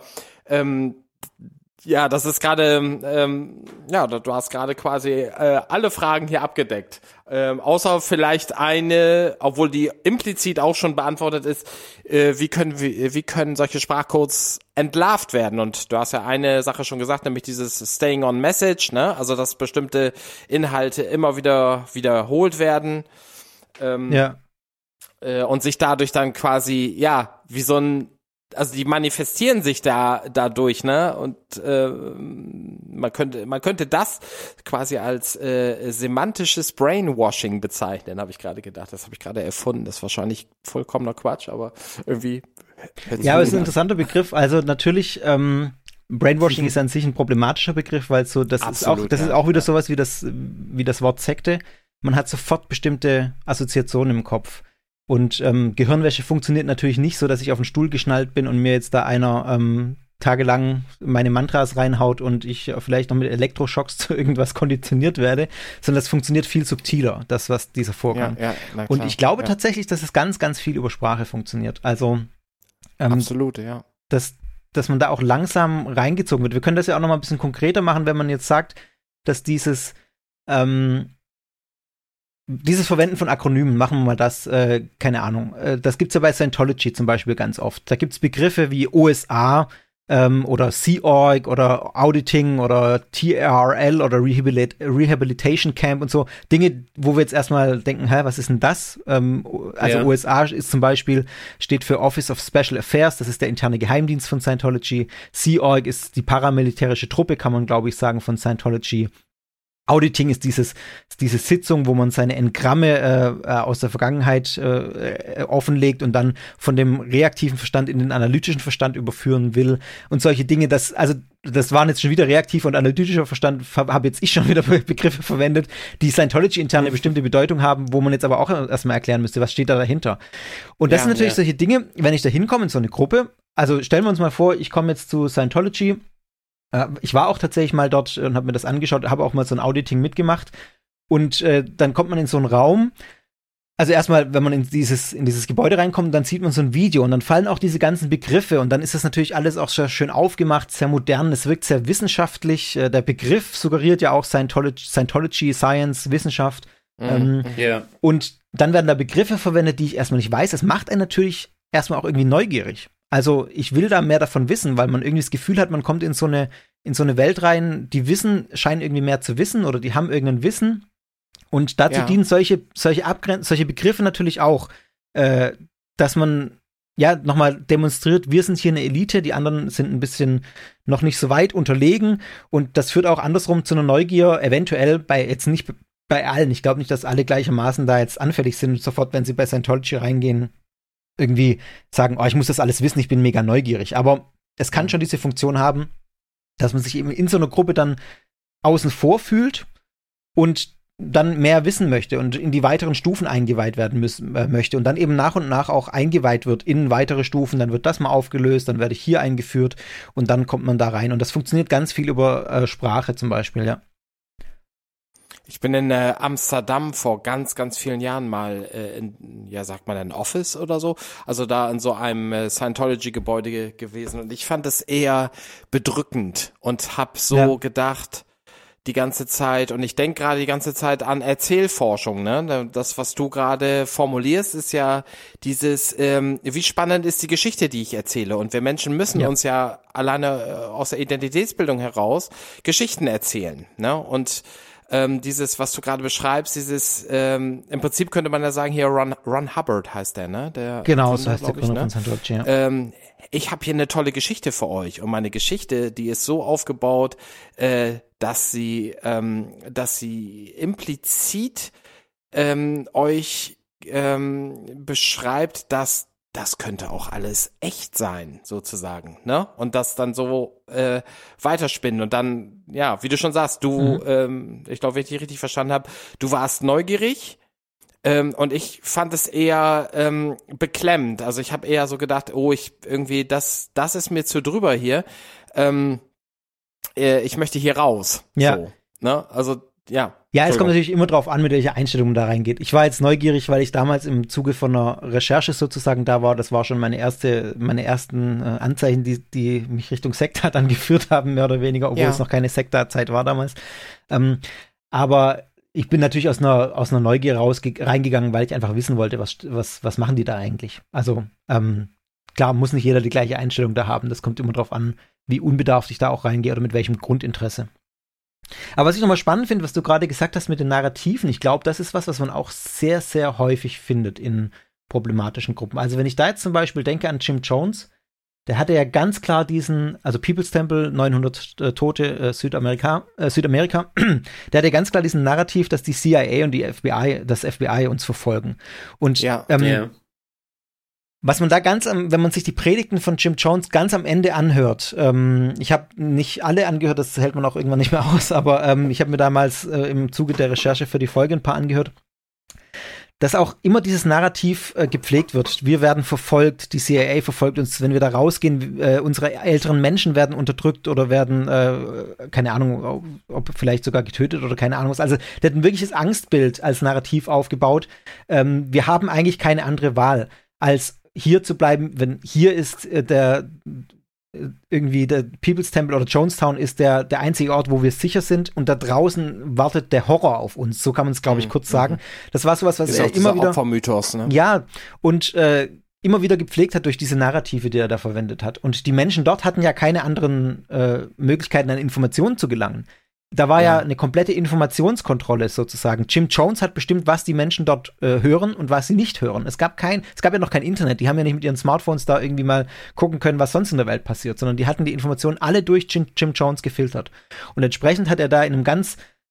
das ist gerade, du hast gerade quasi alle Fragen hier abgedeckt. Außer vielleicht eine, obwohl die implizit auch schon beantwortet ist, wie können solche Sprachcodes entlarvt werden? Und du hast ja eine Sache schon gesagt, nämlich dieses Staying on Message, ne? Also, dass bestimmte Inhalte immer wieder wiederholt werden. Und sich dadurch dann quasi, wie so ein, also die manifestieren sich dadurch, ne? Und man könnte das quasi als semantisches Brainwashing bezeichnen, habe ich gerade gedacht. Das habe ich gerade erfunden. Das ist wahrscheinlich vollkommener Quatsch, aber irgendwie. Ja, aber es ist ein interessanter Begriff. Also natürlich, Brainwashing ist an sich ein problematischer Begriff, weil das ist auch wieder sowas wie das Wort Sekte. Man hat sofort bestimmte Assoziationen im Kopf. Und Gehirnwäsche funktioniert natürlich nicht so, dass ich auf den Stuhl geschnallt bin und mir jetzt da einer tagelang meine Mantras reinhaut und ich vielleicht noch mit Elektroschocks zu irgendwas konditioniert werde, sondern das funktioniert viel subtiler, das, was dieser Vorgang. Und ich glaube tatsächlich, dass es ganz, ganz viel über Sprache funktioniert. Also absolut, ja. Dass man da auch langsam reingezogen wird. Wir können das ja auch noch mal ein bisschen konkreter machen, wenn man jetzt sagt, dass dieses Verwenden von Akronymen, machen wir mal das, keine Ahnung, das gibt's ja bei Scientology zum Beispiel ganz oft. Da gibt's Begriffe wie OSA oder Sea Org oder Auditing oder TRL oder Rehabilitation Camp und so. Dinge, wo wir jetzt erstmal denken, was ist denn das? OSA ist zum Beispiel, steht für Office of Special Affairs, das ist der interne Geheimdienst von Scientology. Sea Org ist die paramilitärische Truppe, kann man glaube ich sagen, von Scientology. Auditing ist diese Sitzung, wo man seine Engramme aus der Vergangenheit offenlegt und dann von dem reaktiven Verstand in den analytischen Verstand überführen will und solche Dinge. Das waren jetzt schon wieder reaktiver und analytischer Verstand, habe jetzt ich schon wieder Begriffe verwendet, die Scientology intern eine bestimmte Bedeutung haben, wo man jetzt aber auch erstmal erklären müsste, was steht da dahinter. Und das sind natürlich solche Dinge, wenn ich da hinkomme in so eine Gruppe, also stellen wir uns mal vor, ich komme jetzt zu Scientology. Ich war auch tatsächlich mal dort und habe mir das angeschaut, habe auch mal so ein Auditing mitgemacht und dann kommt man in so einen Raum. Also erstmal, wenn man in dieses Gebäude reinkommt, dann sieht man so ein Video und dann fallen auch diese ganzen Begriffe und dann ist das natürlich alles auch sehr schön aufgemacht, sehr modern, es wirkt sehr wissenschaftlich. Der Begriff suggeriert ja auch Scientology, Science, Wissenschaft. Und dann werden da Begriffe verwendet, die ich erstmal nicht weiß. Das macht einen natürlich erstmal auch irgendwie neugierig. Also ich will da mehr davon wissen, weil man irgendwie das Gefühl hat, man kommt in so eine Welt rein, die scheinen irgendwie mehr zu wissen oder die haben irgendein Wissen. Und dazu dienen solche Begriffe natürlich auch, dass man nochmal demonstriert, wir sind hier eine Elite, die anderen sind ein bisschen noch nicht so weit unterlegen. Und das führt auch andersrum zu einer Neugier, eventuell jetzt nicht bei allen. Ich glaube nicht, dass alle gleichermaßen da jetzt anfällig sind, sofort, wenn sie bei Scientology reingehen, irgendwie sagen, ich muss das alles wissen, ich bin mega neugierig. Aber es kann schon diese Funktion haben, dass man sich eben in so einer Gruppe dann außen vor fühlt und dann mehr wissen möchte und in die weiteren Stufen eingeweiht werden möchte und dann eben nach und nach auch eingeweiht wird in weitere Stufen, dann wird das mal aufgelöst, dann werde ich hier eingeführt und dann kommt man da rein. Und das funktioniert ganz viel über Sprache zum Beispiel, ja. Ich bin in Amsterdam vor ganz, ganz vielen Jahren mal sagt man ein Office oder so, also da in so einem Scientology-Gebäude gewesen und ich fand es eher bedrückend und hab so gedacht die ganze Zeit und ich denke gerade die ganze Zeit an Erzählforschung, ne? Das, was du gerade formulierst, ist ja dieses, wie spannend ist die Geschichte, die ich erzähle und wir Menschen müssen uns ja alleine aus der Identitätsbildung heraus Geschichten erzählen, ne? Und dieses, was du gerade beschreibst, im Prinzip könnte man ja sagen, hier Ron Hubbard heißt der, ne? Genau, so heißt der Gründer von Scientology, ja. Ich habe hier eine tolle Geschichte für euch und meine Geschichte, die ist so aufgebaut, dass sie implizit euch beschreibt, dass das könnte auch alles echt sein, sozusagen, ne? Und das dann so weiterspinnen und dann, ja, wie du schon sagst, ich glaube, wenn ich dich richtig verstanden habe, du warst neugierig und ich fand es eher beklemmend. Also ich habe eher so gedacht, das ist mir zu drüber hier. Ich möchte hier raus. Ja. So, ne? Also, ja. Ja, es kommt natürlich immer drauf an, mit welcher Einstellung man da reingeht. Ich war jetzt neugierig, weil ich damals im Zuge von einer Recherche sozusagen da war. Das war schon meine ersten Anzeichen, die mich Richtung Sekta dann geführt haben, mehr oder weniger, obwohl es noch keine Sekta-Zeit war damals. Aber ich bin natürlich aus einer Neugier reingegangen, weil ich einfach wissen wollte, was machen die da eigentlich? Also, klar, muss nicht jeder die gleiche Einstellung da haben. Das kommt immer drauf an, wie unbedarft ich da auch reingehe oder mit welchem Grundinteresse. Aber was ich nochmal spannend finde, was du gerade gesagt hast mit den Narrativen, ich glaube, das ist was man auch sehr, sehr häufig findet in problematischen Gruppen. Also wenn ich da jetzt zum Beispiel denke an Jim Jones, der hatte ja ganz klar also People's Temple, 900 Tote, Südamerika, der hatte ganz klar diesen Narrativ, dass die CIA und das FBI uns verfolgen. Und was man da wenn man sich die Predigten von Jim Jones ganz am Ende anhört, ich habe nicht alle angehört, das hält man auch irgendwann nicht mehr aus, aber ich habe mir damals im Zuge der Recherche für die Folge ein paar angehört, dass auch immer dieses Narrativ gepflegt wird. Wir werden verfolgt, die CIA verfolgt uns, wenn wir da rausgehen, unsere älteren Menschen werden unterdrückt oder werden, keine Ahnung, ob vielleicht sogar getötet oder keine Ahnung was. Also der hat ein wirkliches Angstbild als Narrativ aufgebaut. Wir haben eigentlich keine andere Wahl, als hier zu bleiben, wenn hier ist der People's Temple oder Jonestown ist der einzige Ort, wo wir sicher sind und da draußen wartet der Horror auf uns. So kann man es, glaube ich, kurz sagen. Das war sowas, was ist er auch immer wieder Opfermythos, ne? Ja, und immer wieder gepflegt hat durch diese Narrative, die er da verwendet hat. Und die Menschen dort hatten ja keine anderen Möglichkeiten, an Informationen zu gelangen. Da war ja eine komplette Informationskontrolle sozusagen. Jim Jones hat bestimmt, was die Menschen dort hören und was sie nicht hören. Es gab ja noch kein Internet. Die haben ja nicht mit ihren Smartphones da irgendwie mal gucken können, was sonst in der Welt passiert, sondern die hatten die Informationen alle durch Jim Jones gefiltert. Und entsprechend hat er da in einem ganz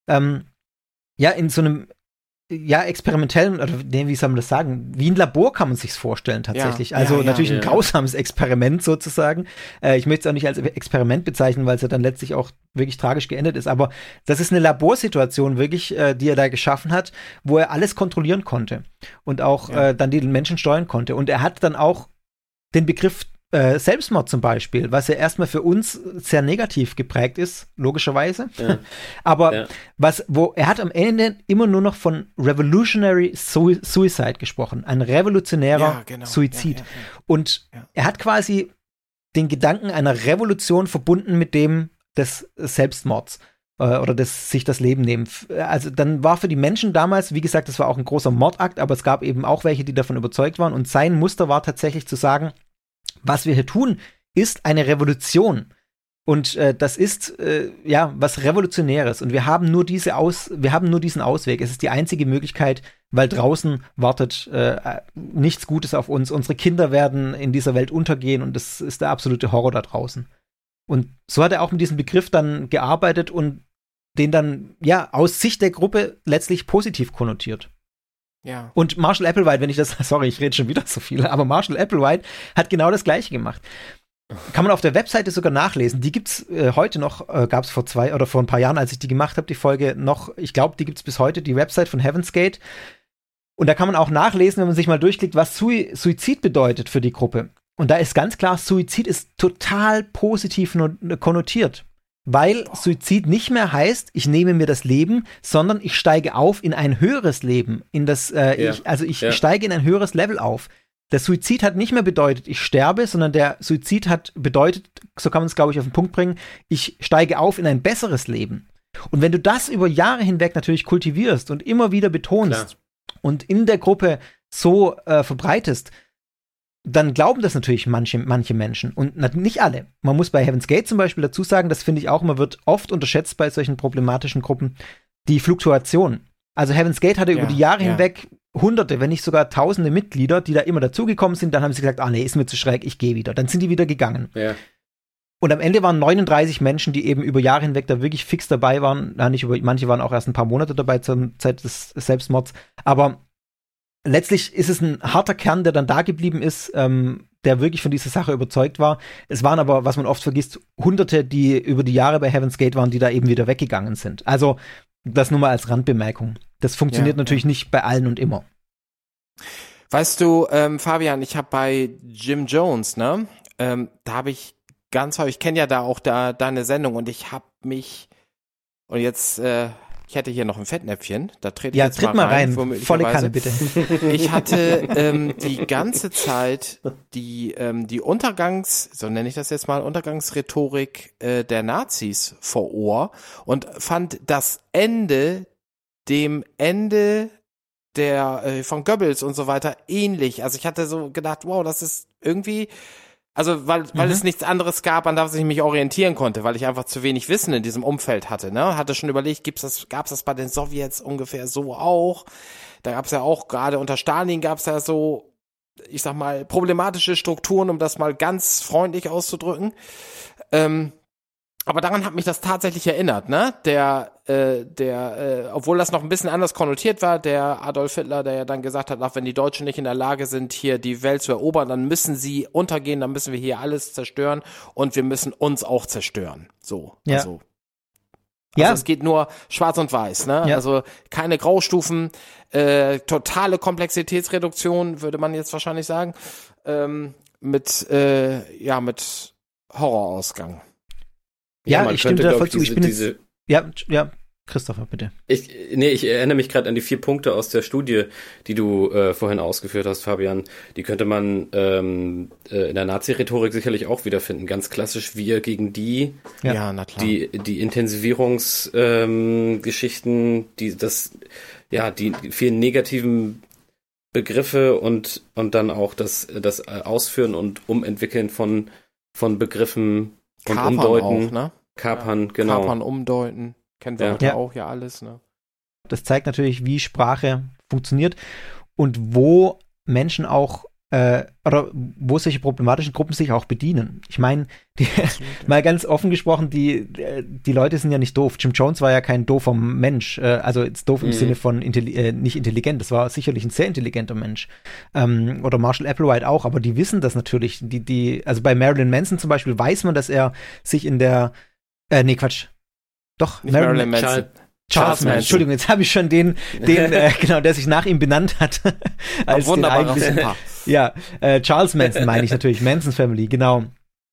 in so einem experimentellen, oder wie soll man das sagen, wie ein Labor kann man sich's vorstellen tatsächlich. Natürlich ein grausames Experiment sozusagen. Ich möchte es auch nicht als Experiment bezeichnen, weil es ja dann letztlich auch wirklich tragisch geendet ist, aber das ist eine Laborsituation wirklich, die er da geschaffen hat, wo er alles kontrollieren konnte und auch dann die Menschen steuern konnte. Und er hat dann auch den Begriff Selbstmord zum Beispiel, was ja erstmal für uns sehr negativ geprägt ist, logischerweise. Ja. Aber er hat am Ende immer nur noch von Revolutionary Suicide gesprochen, ein revolutionärer Suizid. Ja. Und er hat quasi den Gedanken einer Revolution verbunden mit dem des Selbstmords oder sich das Leben nehmen. Also dann war für die Menschen damals, wie gesagt, das war auch ein großer Mordakt, aber es gab eben auch welche, die davon überzeugt waren. Und sein Muster war tatsächlich zu sagen, was wir hier tun, ist eine Revolution. Und das ist was Revolutionäres. Und wir haben nur diesen Ausweg. Es ist die einzige Möglichkeit, weil draußen wartet nichts Gutes auf uns. Unsere Kinder werden in dieser Welt untergehen und das ist der absolute Horror da draußen. Und so hat er auch mit diesem Begriff dann gearbeitet und den dann aus Sicht der Gruppe letztlich positiv konnotiert. Ja. Und Marshall Applewhite, ich rede schon wieder so viel, aber Marshall Applewhite hat genau das Gleiche gemacht. Kann man auf der Webseite sogar nachlesen. Die gibt's heute noch, gab's vor ein paar Jahren, als ich die gemacht habe, die Folge noch, ich glaube, die gibt's bis heute, die Website von Heaven's Gate. Und da kann man auch nachlesen, wenn man sich mal durchklickt, was Suizid bedeutet für die Gruppe. Und da ist ganz klar, Suizid ist total positiv konnotiert. Weil Suizid nicht mehr heißt, ich nehme mir das Leben, sondern ich steige auf in ein höheres Leben. Ich steige in ein höheres Level auf. Der Suizid hat nicht mehr bedeutet, ich sterbe, sondern der Suizid hat bedeutet, so kann man es, glaube ich, auf den Punkt bringen, ich steige auf in ein besseres Leben. Und wenn du das über Jahre hinweg natürlich kultivierst und immer wieder betonst und in der Gruppe so verbreitest, dann glauben das natürlich manche Menschen und nicht alle. Man muss bei Heaven's Gate zum Beispiel dazu sagen, das finde ich auch immer, wird oft unterschätzt bei solchen problematischen Gruppen, die Fluktuation. Also Heaven's Gate hatte über die Jahre hinweg Hunderte, wenn nicht sogar Tausende Mitglieder, die da immer dazugekommen sind, dann haben sie gesagt, ist mir zu schräg, ich gehe wieder. Dann sind die wieder gegangen. Ja. Und am Ende waren 39 Menschen, die eben über Jahre hinweg da wirklich fix dabei waren. Manche waren auch erst ein paar Monate dabei zur Zeit des Selbstmords. Aber letztlich ist es ein harter Kern, der dann da geblieben ist, der wirklich von dieser Sache überzeugt war. Es waren aber, was man oft vergisst, Hunderte, die über die Jahre bei Heaven's Gate waren, die da eben wieder weggegangen sind. Also das nur mal als Randbemerkung. Das funktioniert natürlich nicht bei allen und immer. Weißt du, Fabian, ich habe bei Jim Jones, da habe ich ganz häufig, ich kenne ja da auch deine Sendung und ich habe mich, und jetzt ich hätte hier noch ein Fettnäpfchen, da trete ich jetzt mal rein. Volle Kanne, bitte. Ich hatte die ganze Zeit die so nenne ich das jetzt mal, Untergangsrhetorik der Nazis vor Ohr und fand das Ende dem Ende von Goebbels und so weiter ähnlich. Also ich hatte so gedacht, wow, das ist irgendwie, also weil es nichts anderes gab, an das ich mich orientieren konnte, weil ich einfach zu wenig Wissen in diesem Umfeld hatte. Hatte schon überlegt, gab's das bei den Sowjets ungefähr so auch? Da gab's ja auch, gerade unter Stalin gab's ja so, ich sag mal, problematische Strukturen, um das mal ganz freundlich auszudrücken. Aber daran hat mich das tatsächlich erinnert, obwohl das noch ein bisschen anders konnotiert war, der Adolf Hitler, der ja dann gesagt hat, wenn die Deutschen nicht in der Lage sind, hier die Welt zu erobern, dann müssen sie untergehen, dann müssen wir hier alles zerstören und wir müssen uns auch zerstören. So, also es geht nur schwarz und weiß, Ja. Also keine Graustufen, totale Komplexitätsreduktion, würde man jetzt wahrscheinlich sagen, mit Horrorausgang. Ja, ich stimme da voll zu. Christopher, bitte. Ich erinnere mich gerade an die 4 Punkte aus der Studie, die du vorhin ausgeführt hast, Fabian. Die könnte man in der Nazi-Rhetorik sicherlich auch wiederfinden. Ganz klassisch wir gegen die. Ja, na klar. Die Intensivierungsgeschichten, die vielen negativen Begriffe und dann auch das Ausführen und Umentwickeln von Begriffen. Und Kapern umdeuten, auch, Kapern, genau. Kapern, umdeuten, kennen wir heute auch alles, Das zeigt natürlich, wie Sprache funktioniert und wo Menschen auch oder wo solche problematischen Gruppen sich auch bedienen. Ich meine, mal ganz offen gesprochen, die Leute sind ja nicht doof. Jim Jones war ja kein doofer Mensch, also jetzt doof im Sinne von nicht intelligent, das war sicherlich ein sehr intelligenter Mensch. Oder Marshall Applewhite auch, aber die wissen das natürlich. Also bei Marilyn Manson zum Beispiel weiß man, dass er sich in der Marilyn Manson. Charles Manson. Entschuldigung, jetzt habe ich schon den genau, der sich nach ihm benannt hat. Als wunderbarer Super. Ja, Charles Manson meine ich natürlich, Manson's Family, genau.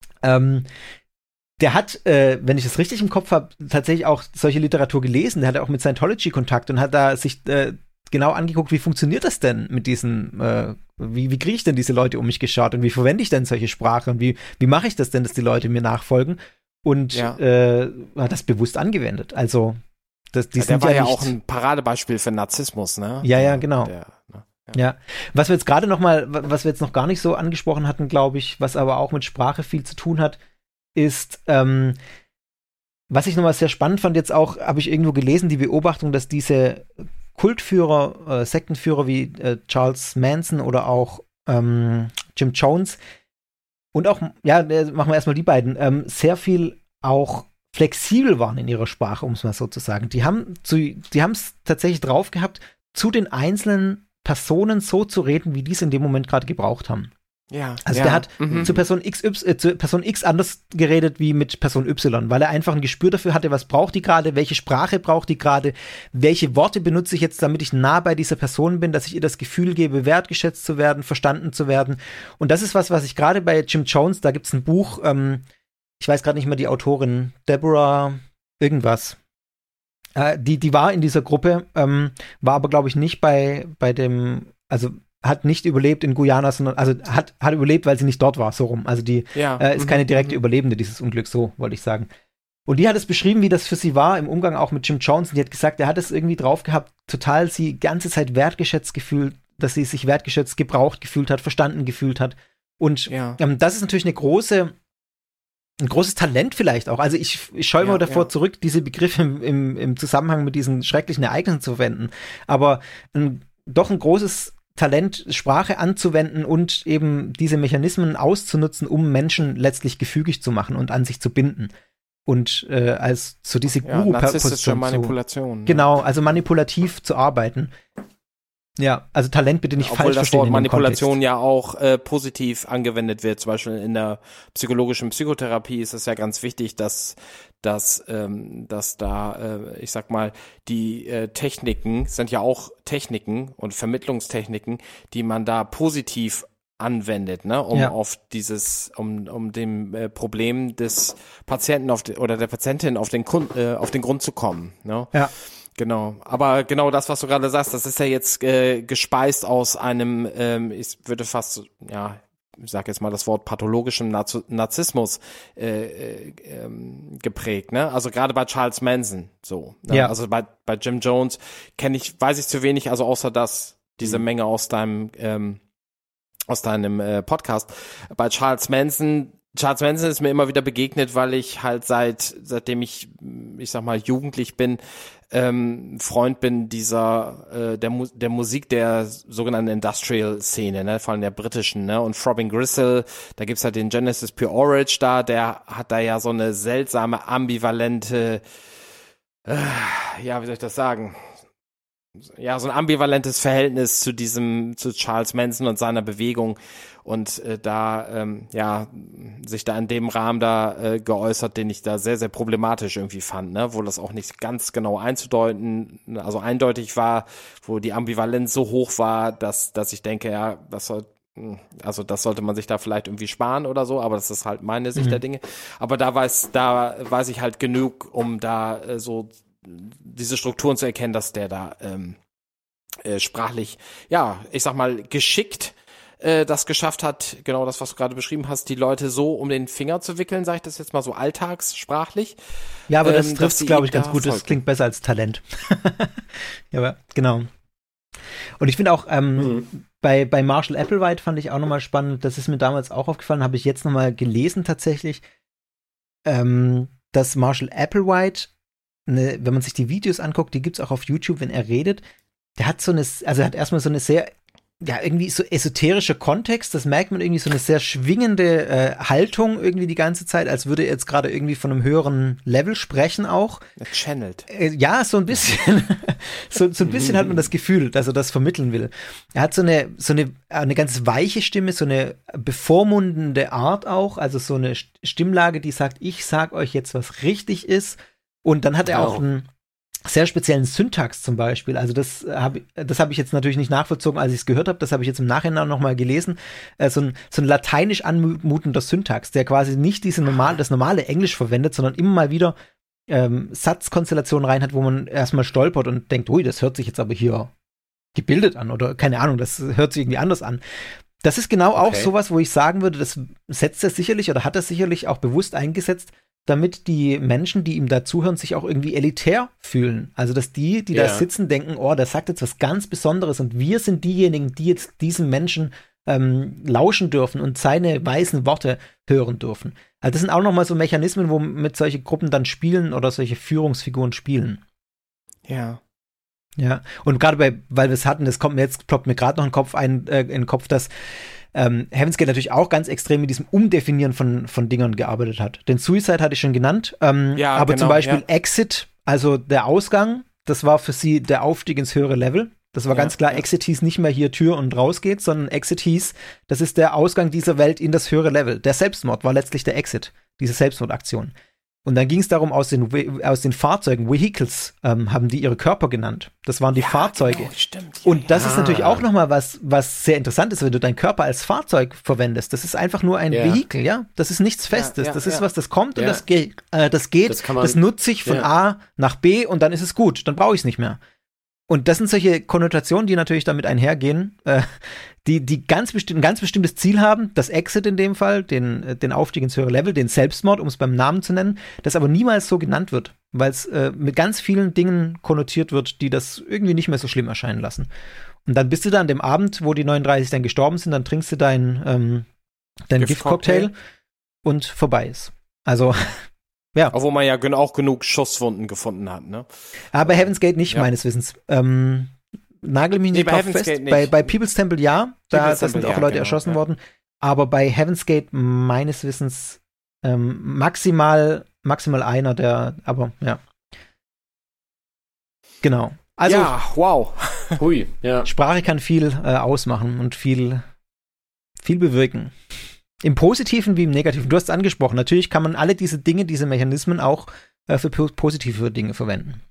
Der hat, wenn ich das richtig im Kopf habe, tatsächlich auch solche Literatur gelesen. Der hatte auch mit Scientology Kontakt und hat da sich genau angeguckt, wie funktioniert das denn mit diesen, wie kriege ich denn diese Leute um mich geschart und wie verwende ich denn solche Sprache und wie mache ich das denn, dass die Leute mir nachfolgen? Und hat das bewusst angewendet. Also der war ja auch ein Paradebeispiel für Narzissmus, ne? Ja, genau. Ja, was wir jetzt noch gar nicht so angesprochen hatten, glaube ich, was aber auch mit Sprache viel zu tun hat, ist, was ich nochmal sehr spannend fand, jetzt auch, habe ich irgendwo gelesen, die Beobachtung, dass diese Kultführer, Sektenführer wie Charles Manson oder auch Jim Jones und auch, machen wir erstmal die beiden, sehr viel auch flexibel waren in ihrer Sprache, um es mal so zu sagen. Die haben es tatsächlich drauf gehabt, zu den einzelnen Personen so zu reden, wie die es in dem Moment gerade gebraucht haben. Ja. Also der hat zu Person X anders geredet wie mit Person Y, weil er einfach ein Gespür dafür hatte, was braucht die gerade, welche Sprache braucht die gerade, welche Worte benutze ich jetzt, damit ich nah bei dieser Person bin, dass ich ihr das Gefühl gebe, wertgeschätzt zu werden, verstanden zu werden. Und das ist was ich gerade bei Jim Jones, da gibt's ein Buch, ich weiß gerade nicht mehr die Autorin, Deborah irgendwas. Die war in dieser Gruppe, war aber, glaube ich, nicht bei dem, also hat nicht überlebt in Guyana, sondern, also hat überlebt, weil sie nicht dort war, so rum. Also die ist keine direkte Überlebende dieses Unglücks, so wollte ich sagen. Und die hat es beschrieben, wie das für sie war im Umgang auch mit Jim Jones. Und die hat gesagt, er hat es irgendwie drauf gehabt, total sie die ganze Zeit wertgeschätzt gefühlt, dass sie sich wertgeschätzt, gebraucht gefühlt hat, verstanden gefühlt hat. Und das ist natürlich ein großes Talent vielleicht auch. Also ich scheue mal davor zurück, diese Begriffe im Zusammenhang mit diesen schrecklichen Ereignissen zu verwenden. Aber doch ein großes Talent, Sprache anzuwenden und eben diese Mechanismen auszunutzen, um Menschen letztlich gefügig zu machen und an sich zu binden. Und als so diese Guru-Position Manipulation. Genau, also manipulativ zu arbeiten. Ja, also Talent bitte nicht falsch verstehen. Obwohl das Wort Manipulation ja auch positiv angewendet wird. Zum Beispiel in der psychologischen Psychotherapie ist es ja ganz wichtig, dass da, ich sag mal, die Techniken sind ja auch Techniken und Vermittlungstechniken, die man da positiv anwendet, ne, um auf um dem Problem des Patienten oder der Patientin auf den Grund zu kommen, ne? Ja. Genau, aber genau das, was du gerade sagst, das ist ja jetzt gespeist aus einem, ich würde fast, ich sag jetzt mal das Wort pathologischem Narzissmus geprägt, ne? Also gerade bei Charles Manson so. Ne? Ja. Also bei Jim Jones weiß ich zu wenig, also außer diese Menge aus deinem Podcast. Bei Charles Manson ist mir immer wieder begegnet, weil ich halt seitdem ich sag mal jugendlich bin, Freund bin der Musik der sogenannten Industrial-Szene, ne, vor allem der britischen, ne, und Throbbing Gristle, da gibt's halt den Genesis Pure Orage da, der hat da ja so eine seltsame, ambivalente, wie soll ich das sagen? Ja, so ein ambivalentes Verhältnis zu Charles Manson und seiner Bewegung und sich da in dem Rahmen geäußert, den ich da sehr, sehr problematisch irgendwie fand, ne, wo das auch nicht ganz genau einzudeuten, also eindeutig war, wo die Ambivalenz so hoch war, dass ich denke, das sollte man sich da vielleicht irgendwie sparen oder so, aber das ist halt meine Sicht der Dinge. Aber da weiß ich halt genug, um da diese Strukturen zu erkennen, dass der da sprachlich, ich sag mal, geschickt das geschafft hat, genau das, was du gerade beschrieben hast, die Leute so um den Finger zu wickeln, sage ich das jetzt mal so alltagssprachlich. Ja, aber das trifft, glaube ich, ganz gut. Das klingt besser als Talent. Ja, aber genau. Und ich finde auch, bei Marshall Applewhite fand ich auch nochmal spannend, das ist mir damals auch aufgefallen, habe ich jetzt nochmal gelesen tatsächlich, dass Marshall Applewhite, wenn man sich die Videos anguckt, die gibt's auch auf YouTube, wenn er redet, der hat er hat erstmal so eine sehr irgendwie so esoterischer Kontext, das merkt man irgendwie, so eine sehr schwingende Haltung irgendwie die ganze Zeit, als würde er jetzt gerade irgendwie von einem höheren Level sprechen auch. Channelt. Ja, so ein bisschen. so ein bisschen hat man das Gefühl, dass er das vermitteln will. Er hat so eine ganz weiche Stimme, so eine bevormundende Art auch, also so eine Stimmlage, die sagt, ich sag euch jetzt, was richtig ist. Und dann hat er auch einen sehr speziellen Syntax zum Beispiel. Also das hab ich jetzt natürlich nicht nachvollzogen, als ich es gehört habe. Das habe ich jetzt im Nachhinein noch mal gelesen. So ein lateinisch anmutender Syntax, der quasi nicht das normale Englisch verwendet, sondern immer mal wieder Satzkonstellationen rein hat, wo man erstmal stolpert und denkt, ui, das hört sich jetzt aber hier gebildet an oder keine Ahnung, das hört sich irgendwie anders an. Das ist genau auch sowas, wo ich sagen würde, das setzt er sicherlich oder hat er sicherlich auch bewusst eingesetzt, damit die Menschen, die ihm da zuhören, sich auch irgendwie elitär fühlen. Also, dass die da sitzen, denken, oh, der sagt jetzt was ganz Besonderes und wir sind diejenigen, die jetzt diesem Menschen lauschen dürfen und seine weisen Worte hören dürfen. Also, das sind auch nochmal so Mechanismen, womit solche Gruppen dann spielen oder solche Führungsfiguren spielen. Ja. Ja, und gerade weil wir es hatten, ploppt mir gerade noch in den Kopf, dass Heaven's Gate natürlich auch ganz extrem mit diesem Umdefinieren von Dingern gearbeitet hat. Den Suicide hatte ich schon genannt, aber genau, zum Beispiel Exit, also der Ausgang, das war für sie der Aufstieg ins höhere Level. Das war ganz klar, Exit hieß nicht mehr hier Tür und raus geht, sondern Exit hieß, das ist der Ausgang dieser Welt in das höhere Level. Der Selbstmord war letztlich der Exit, diese Selbstmordaktion. Und dann ging es darum, aus den Fahrzeugen, Vehicles, haben die ihre Körper genannt. Das waren die Fahrzeuge. Genau, stimmt. Und das ist natürlich auch nochmal was sehr interessant ist, wenn du deinen Körper als Fahrzeug verwendest. Das ist einfach nur ein Vehikel, ja. Das ist nichts Festes. Das ist was, das kommt und das geht. Das nutze ich von A nach B und dann ist es gut. Dann brauche ich es nicht mehr. Und das sind solche Konnotationen, die natürlich damit einhergehen, die ein ganz bestimmtes Ziel haben, das Exit in dem Fall, den Aufstieg ins höhere Level, den Selbstmord, um es beim Namen zu nennen, das aber niemals so genannt wird, weil es mit ganz vielen Dingen konnotiert wird, die das irgendwie nicht mehr so schlimm erscheinen lassen. Und dann bist du da an dem Abend, wo die 39 dann gestorben sind, dann trinkst du dein Giftcocktail und vorbei ist. Also ja. Obwohl man ja auch genug Schusswunden gefunden hat, ne? Aber Heaven's Gate nicht, meines Wissens. Nagel mich nicht drauf fest. Bei People's Temple da sind auch Leute erschossen worden. Aber bei Heaven's Gate meines Wissens maximal einer, aber ja. Genau. Also, ja, wow. Hui, ja. Sprache kann viel ausmachen und viel bewirken. Im Positiven wie im Negativen. Du hast es angesprochen. Natürlich kann man alle diese Dinge, diese Mechanismen auch für positive Dinge verwenden.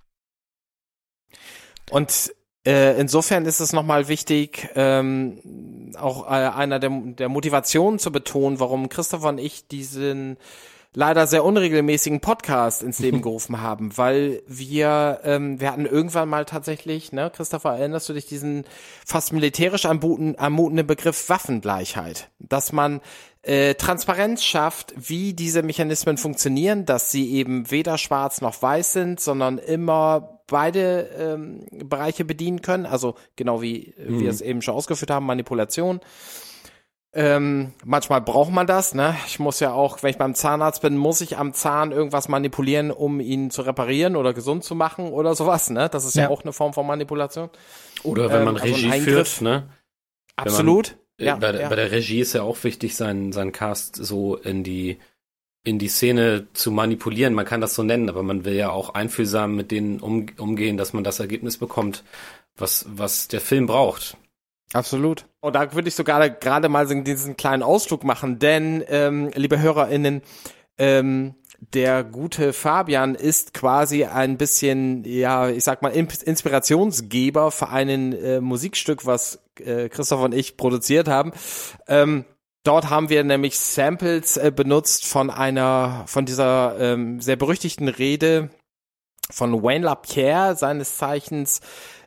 Und insofern ist es nochmal wichtig, auch einer der Motivationen zu betonen, warum Christopher und ich diesen leider sehr unregelmäßigen Podcast ins Leben gerufen haben, weil wir hatten irgendwann mal tatsächlich, ne, Christopher, erinnerst du dich, diesen fast militärisch anmutenden Begriff Waffengleichheit, dass man Transparenz schafft, wie diese Mechanismen funktionieren, dass sie eben weder schwarz noch weiß sind, sondern immer beide Bereiche bedienen können, also genau wie wir es eben schon ausgeführt haben, Manipulation. Manchmal braucht man das, ne? Ich muss ja auch, wenn ich beim Zahnarzt bin, muss ich am Zahn irgendwas manipulieren, um ihn zu reparieren oder gesund zu machen oder sowas, ne? Das ist ja auch eine Form von Manipulation. Oder wenn man Regie führt, ne? Absolut. Bei der Regie ist ja auch wichtig, seinen Cast so in die Szene zu manipulieren. Man kann das so nennen, aber man will ja auch einfühlsam mit denen umgehen, dass man das Ergebnis bekommt, was der Film braucht. Absolut. Und da würde ich sogar gerade mal diesen kleinen Ausflug machen, denn, liebe HörerInnen, der gute Fabian ist quasi ein bisschen, ja, ich sag mal, Inspirationsgeber für ein Musikstück, was Christoph und ich produziert haben. Dort haben wir nämlich Samples benutzt von dieser sehr berüchtigten Rede von Wayne LaPierre, seines Zeichens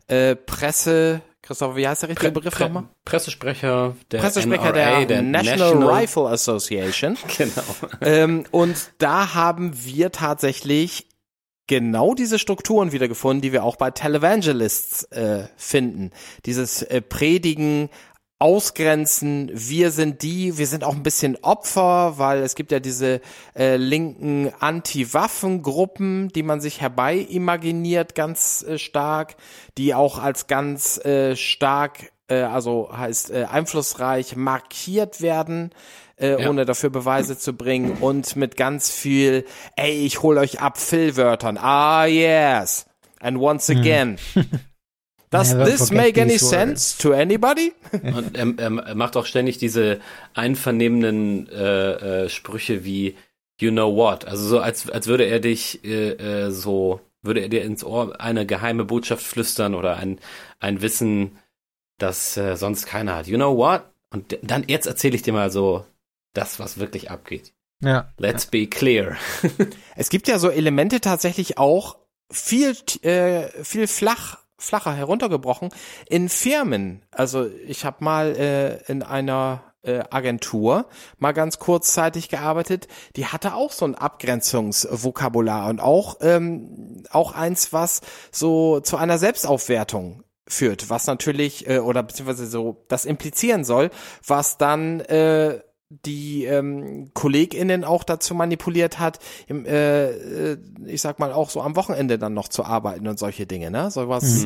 Christoph, wie heißt der richtige Begriff nochmal? Pressesprecher der National Rifle Association. Genau. Und da haben wir tatsächlich genau diese Strukturen wiedergefunden, die wir auch bei Televangelists finden. Dieses Predigen, Ausgrenzen, wir sind auch ein bisschen Opfer, weil es gibt ja diese linken Anti-Waffen-Gruppen, die man sich herbei imaginiert, ganz stark, die auch als ganz stark also heißt einflussreich markiert werden, ohne dafür Beweise zu bringen und mit ganz viel, ey, ich hol euch ab Füllwörtern. Ah, yes. And once again. Does this make any sense to anybody? Und er macht auch ständig diese einvernehmenden Sprüche wie you know what. Also so, als würde er dich würde er dir ins Ohr eine geheime Botschaft flüstern oder ein Wissen, das sonst keiner hat. You know what? Und dann, jetzt erzähle ich dir mal so das, was wirklich abgeht. Ja. Let's be clear. Es gibt ja so Elemente tatsächlich auch viel flacher heruntergebrochen in Firmen. Also ich habe mal in einer Agentur mal ganz kurzzeitig gearbeitet, die hatte auch so ein Abgrenzungsvokabular und auch eins, was so zu einer Selbstaufwertung führt, was natürlich oder beziehungsweise so das implizieren soll, was dann die KollegInnen auch dazu manipuliert hat, ich sag mal auch so am Wochenende dann noch zu arbeiten und solche Dinge, ne? Sowas,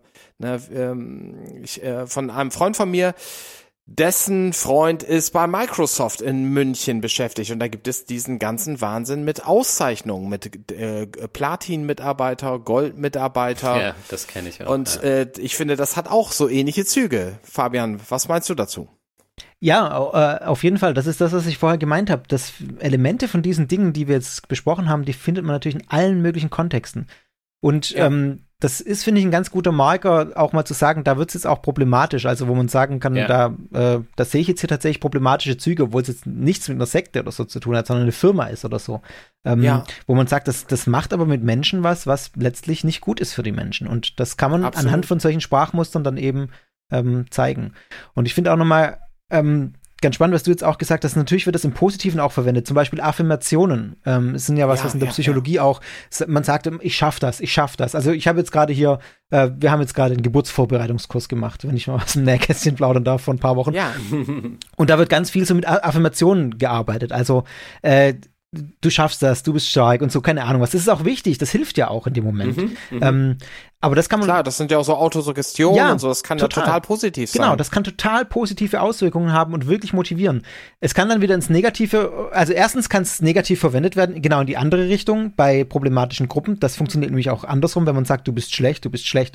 von einem Freund von mir, dessen Freund ist bei Microsoft in München beschäftigt und da gibt es diesen ganzen Wahnsinn mit Auszeichnungen, mit Platin-Mitarbeiter, Gold-Mitarbeiter. Ja, das kenne ich auch. Und ich finde, das hat auch so ähnliche Züge. Fabian, was meinst du dazu? Ja, auf jeden Fall. Das ist das, was ich vorher gemeint habe. Das Elemente von diesen Dingen, die wir jetzt besprochen haben, die findet man natürlich in allen möglichen Kontexten. Und das ist, finde ich, ein ganz guter Marker, auch mal zu sagen, da wird es jetzt auch problematisch. Also wo man sagen kann, da sehe ich jetzt hier tatsächlich problematische Züge, obwohl es jetzt nichts mit einer Sekte oder so zu tun hat, sondern eine Firma ist oder so. Wo man sagt, das macht aber mit Menschen was letztlich nicht gut ist für die Menschen. Und das kann man anhand von solchen Sprachmustern dann eben zeigen. Und ich finde auch nochmal ganz spannend, was du jetzt auch gesagt hast, natürlich wird das im Positiven auch verwendet, zum Beispiel Affirmationen. Es sind ja was in der Psychologie auch, man sagt, ich schaff das. Also ich habe jetzt gerade hier, wir haben jetzt gerade einen Geburtsvorbereitungskurs gemacht, wenn ich mal aus dem Nähkästchen plaudern darf, vor ein paar Wochen. Ja. Und da wird ganz viel so mit Affirmationen gearbeitet, also du schaffst das, du bist stark und so, keine Ahnung was. Das ist auch wichtig, das hilft ja auch in dem Moment. Aber das kann man... Klar, das sind ja auch so Autosuggestionen und so, das kann ja total positiv sein. Genau, das kann total positive Auswirkungen haben und wirklich motivieren. Es kann dann wieder ins Negative, also erstens kann es negativ verwendet werden, genau in die andere Richtung, bei problematischen Gruppen. Das funktioniert nämlich auch andersrum, wenn man sagt, du bist schlecht.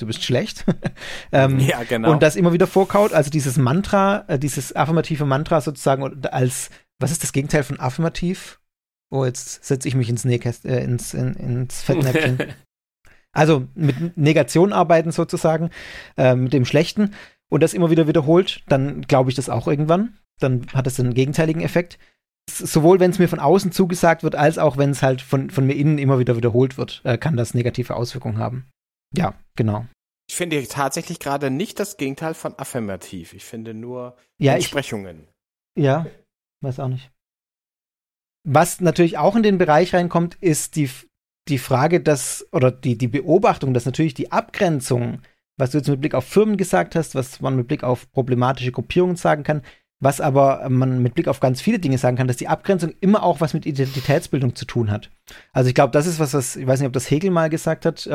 Ja, genau. Und das immer wieder vorkaut, also dieses Mantra, dieses affirmative Mantra sozusagen als, was ist das Gegenteil von affirmativ? Oh, jetzt setze ich mich ins ins Fettnäpfchen. Also mit Negation arbeiten sozusagen, mit dem Schlechten und das immer wieder wiederholt, dann glaube ich das auch irgendwann. Dann hat es einen gegenteiligen Effekt. Sowohl wenn es mir von außen zugesagt wird, als auch wenn es halt von mir innen immer wieder wiederholt wird, kann das negative Auswirkungen haben. Ja, genau. Ich finde tatsächlich gerade nicht das Gegenteil von affirmativ. Ich finde nur Entsprechungen. Ja, weiß auch nicht. Was natürlich auch in den Bereich reinkommt, ist die Frage, oder die Beobachtung, dass natürlich die Abgrenzung, was du jetzt mit Blick auf Firmen gesagt hast, was man mit Blick auf problematische Gruppierungen sagen kann, was aber man mit Blick auf ganz viele Dinge sagen kann, dass die Abgrenzung immer auch was mit Identitätsbildung zu tun hat. Also ich glaube, das ist was, ich weiß nicht, ob das Hegel mal gesagt hat,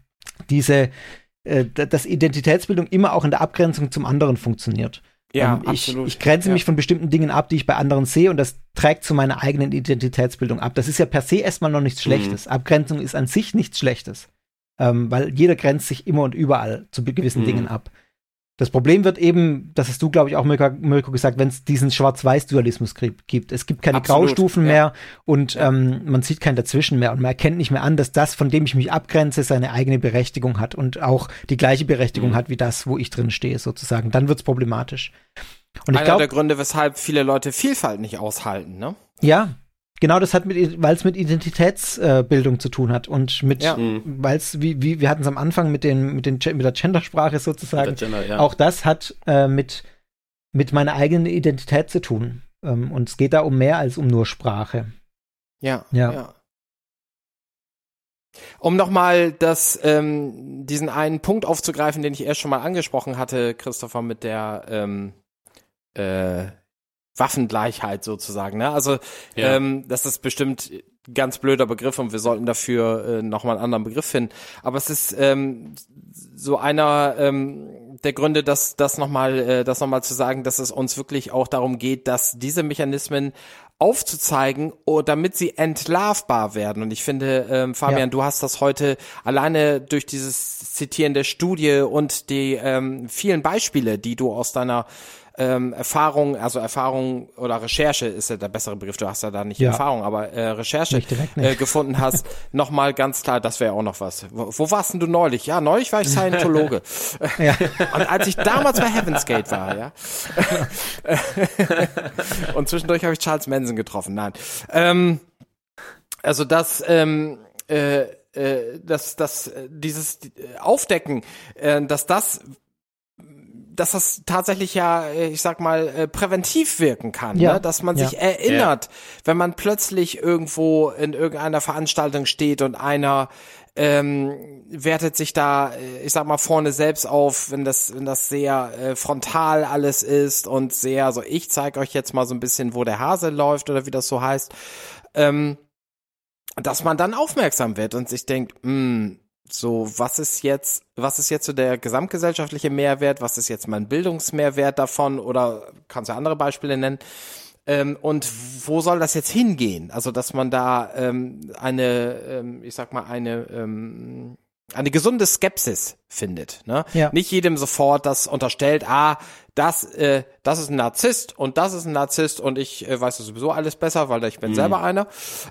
dass Identitätsbildung immer auch in der Abgrenzung zum anderen funktioniert. Ja, absolut. Ich grenze mich von bestimmten Dingen ab, die ich bei anderen sehe und das trägt zu meiner eigenen Identitätsbildung ab. Das ist ja per se erstmal noch nichts Schlechtes. Abgrenzung ist an sich nichts Schlechtes, weil jeder grenzt sich immer und überall zu gewissen Dingen ab. Das Problem wird eben, das hast du, glaube ich, auch, Mirko, gesagt, wenn es diesen Schwarz-Weiß-Dualismus gibt. Es gibt keine Graustufen mehr und man sieht kein Dazwischen mehr und man erkennt nicht mehr an, dass das, von dem ich mich abgrenze, seine eigene Berechtigung hat und auch die gleiche Berechtigung hat wie das, wo ich drin stehe, sozusagen. Dann wird's problematisch. Und Einer der Gründe, weshalb viele Leute Vielfalt nicht aushalten, ne? Ja, genau, das hat weil es mit Identitätsbildung zu tun hat und weil es, wie wir hatten es am Anfang mit der Gendersprache sozusagen, auch das hat mit meiner eigenen Identität zu tun. Und es geht da um mehr als um nur Sprache. Ja. Um nochmal diesen einen Punkt aufzugreifen, den ich erst schon mal angesprochen hatte, Christopher, mit der Waffengleichheit sozusagen, ne? Also das ist bestimmt ein ganz blöder Begriff und wir sollten dafür nochmal einen anderen Begriff finden. Aber es ist so einer der Gründe, das nochmal zu sagen, dass es uns wirklich auch darum geht, dass diese Mechanismen aufzuzeigen, damit sie entlarvbar werden. Und ich finde, Fabian, du hast das heute alleine durch dieses Zitieren der Studie und die vielen Beispiele, die du aus deiner Erfahrung oder Recherche ist ja der bessere Begriff, du hast ja da nicht Erfahrung, aber Recherche gefunden hast, nochmal ganz klar, das wäre auch noch was. Wo warst denn du neulich? Ja, neulich war ich Scientologe. Und als ich damals bei Heaven's Gate war, ja. Und zwischendurch habe ich Charles Manson getroffen, nein. Also dieses Aufdecken, dass das tatsächlich ja, ich sag mal, präventiv wirken kann, ne? Dass man sich erinnert, wenn man plötzlich irgendwo in irgendeiner Veranstaltung steht und einer wertet sich da, ich sag mal, vorne selbst auf, wenn das sehr frontal alles ist und sehr, so ich zeige euch jetzt mal so ein bisschen, wo der Hase läuft oder wie das so heißt, dass man dann aufmerksam wird und sich denkt, so, was ist jetzt so der gesamtgesellschaftliche Mehrwert? Was ist jetzt mein Bildungsmehrwert davon? Oder kannst du andere Beispiele nennen? Und wo soll das jetzt hingehen? Also, dass man da eine gesunde Skepsis findet, ne? Ja. Nicht jedem sofort das unterstellt, das ist ein Narzisst und das ist ein Narzisst und ich weiß sowieso alles besser, weil ich bin selber einer.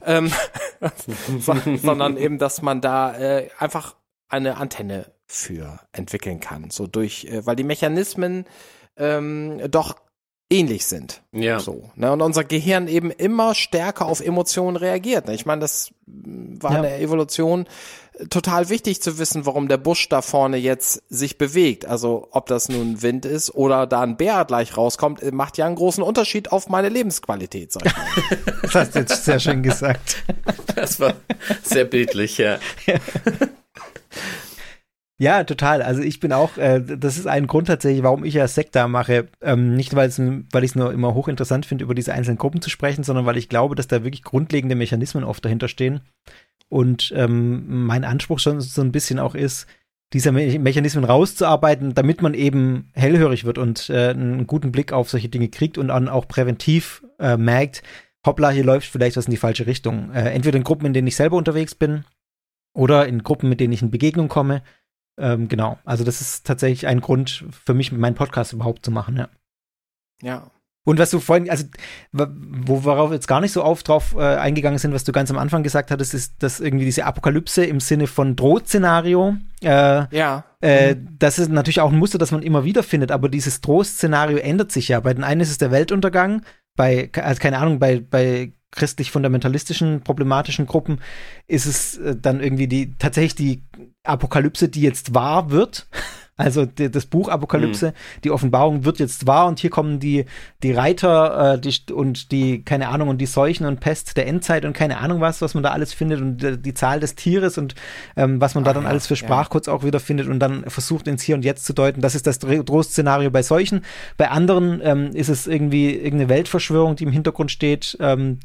Sondern eben, dass man da einfach eine Antenne für entwickeln kann. So weil die Mechanismen doch ähnlich sind. Ja. So, ne? Und unser Gehirn eben immer stärker auf Emotionen reagiert. Ne? Ich meine, das war in der Evolution total wichtig zu wissen, warum der Busch da vorne jetzt sich bewegt. Also ob das nun Wind ist oder da ein Bär gleich rauskommt, macht ja einen großen Unterschied auf meine Lebensqualität, sag ich mal. Das hast du jetzt sehr schön gesagt. Das war sehr bildlich, ja. Ja, total. Also ich bin auch, das ist ein Grund tatsächlich, warum ich ja Sekta mache. Nicht, weil ich es nur immer hochinteressant finde, über diese einzelnen Gruppen zu sprechen, sondern weil ich glaube, dass da wirklich grundlegende Mechanismen oft dahinter stehen. Und mein Anspruch schon so ein bisschen auch ist, diese Mechanismen rauszuarbeiten, damit man eben hellhörig wird und einen guten Blick auf solche Dinge kriegt und dann auch präventiv merkt, hoppla, hier läuft vielleicht was in die falsche Richtung. Entweder in Gruppen, in denen ich selber unterwegs bin oder in Gruppen, mit denen ich in Begegnung komme. Genau, also das ist tatsächlich ein Grund für mich, meinen Podcast überhaupt zu machen, ja. Ja. Und was du vorhin, also worauf jetzt gar nicht so drauf eingegangen sind, was du ganz am Anfang gesagt hattest, ist, dass irgendwie diese Apokalypse im Sinne von Drohszenario, das ist natürlich auch ein Muster, das man immer wieder findet, aber dieses Drohszenario ändert sich ja. Bei den einen ist es der Weltuntergang, bei christlich-fundamentalistischen, problematischen Gruppen ist es dann irgendwie tatsächlich die Apokalypse, die jetzt wahr wird. Also das Buch Apokalypse, die Offenbarung wird jetzt wahr und hier kommen die Reiter und die, keine Ahnung, und die Seuchen und Pest der Endzeit und keine Ahnung was man da alles findet und die Zahl des Tieres und was man da dann alles für Sprachcodes auch wieder findet und dann versucht ins Hier und Jetzt zu deuten. Das ist das Drohszenario bei solchen. Bei anderen ist es irgendwie irgendeine Weltverschwörung, die im Hintergrund steht, und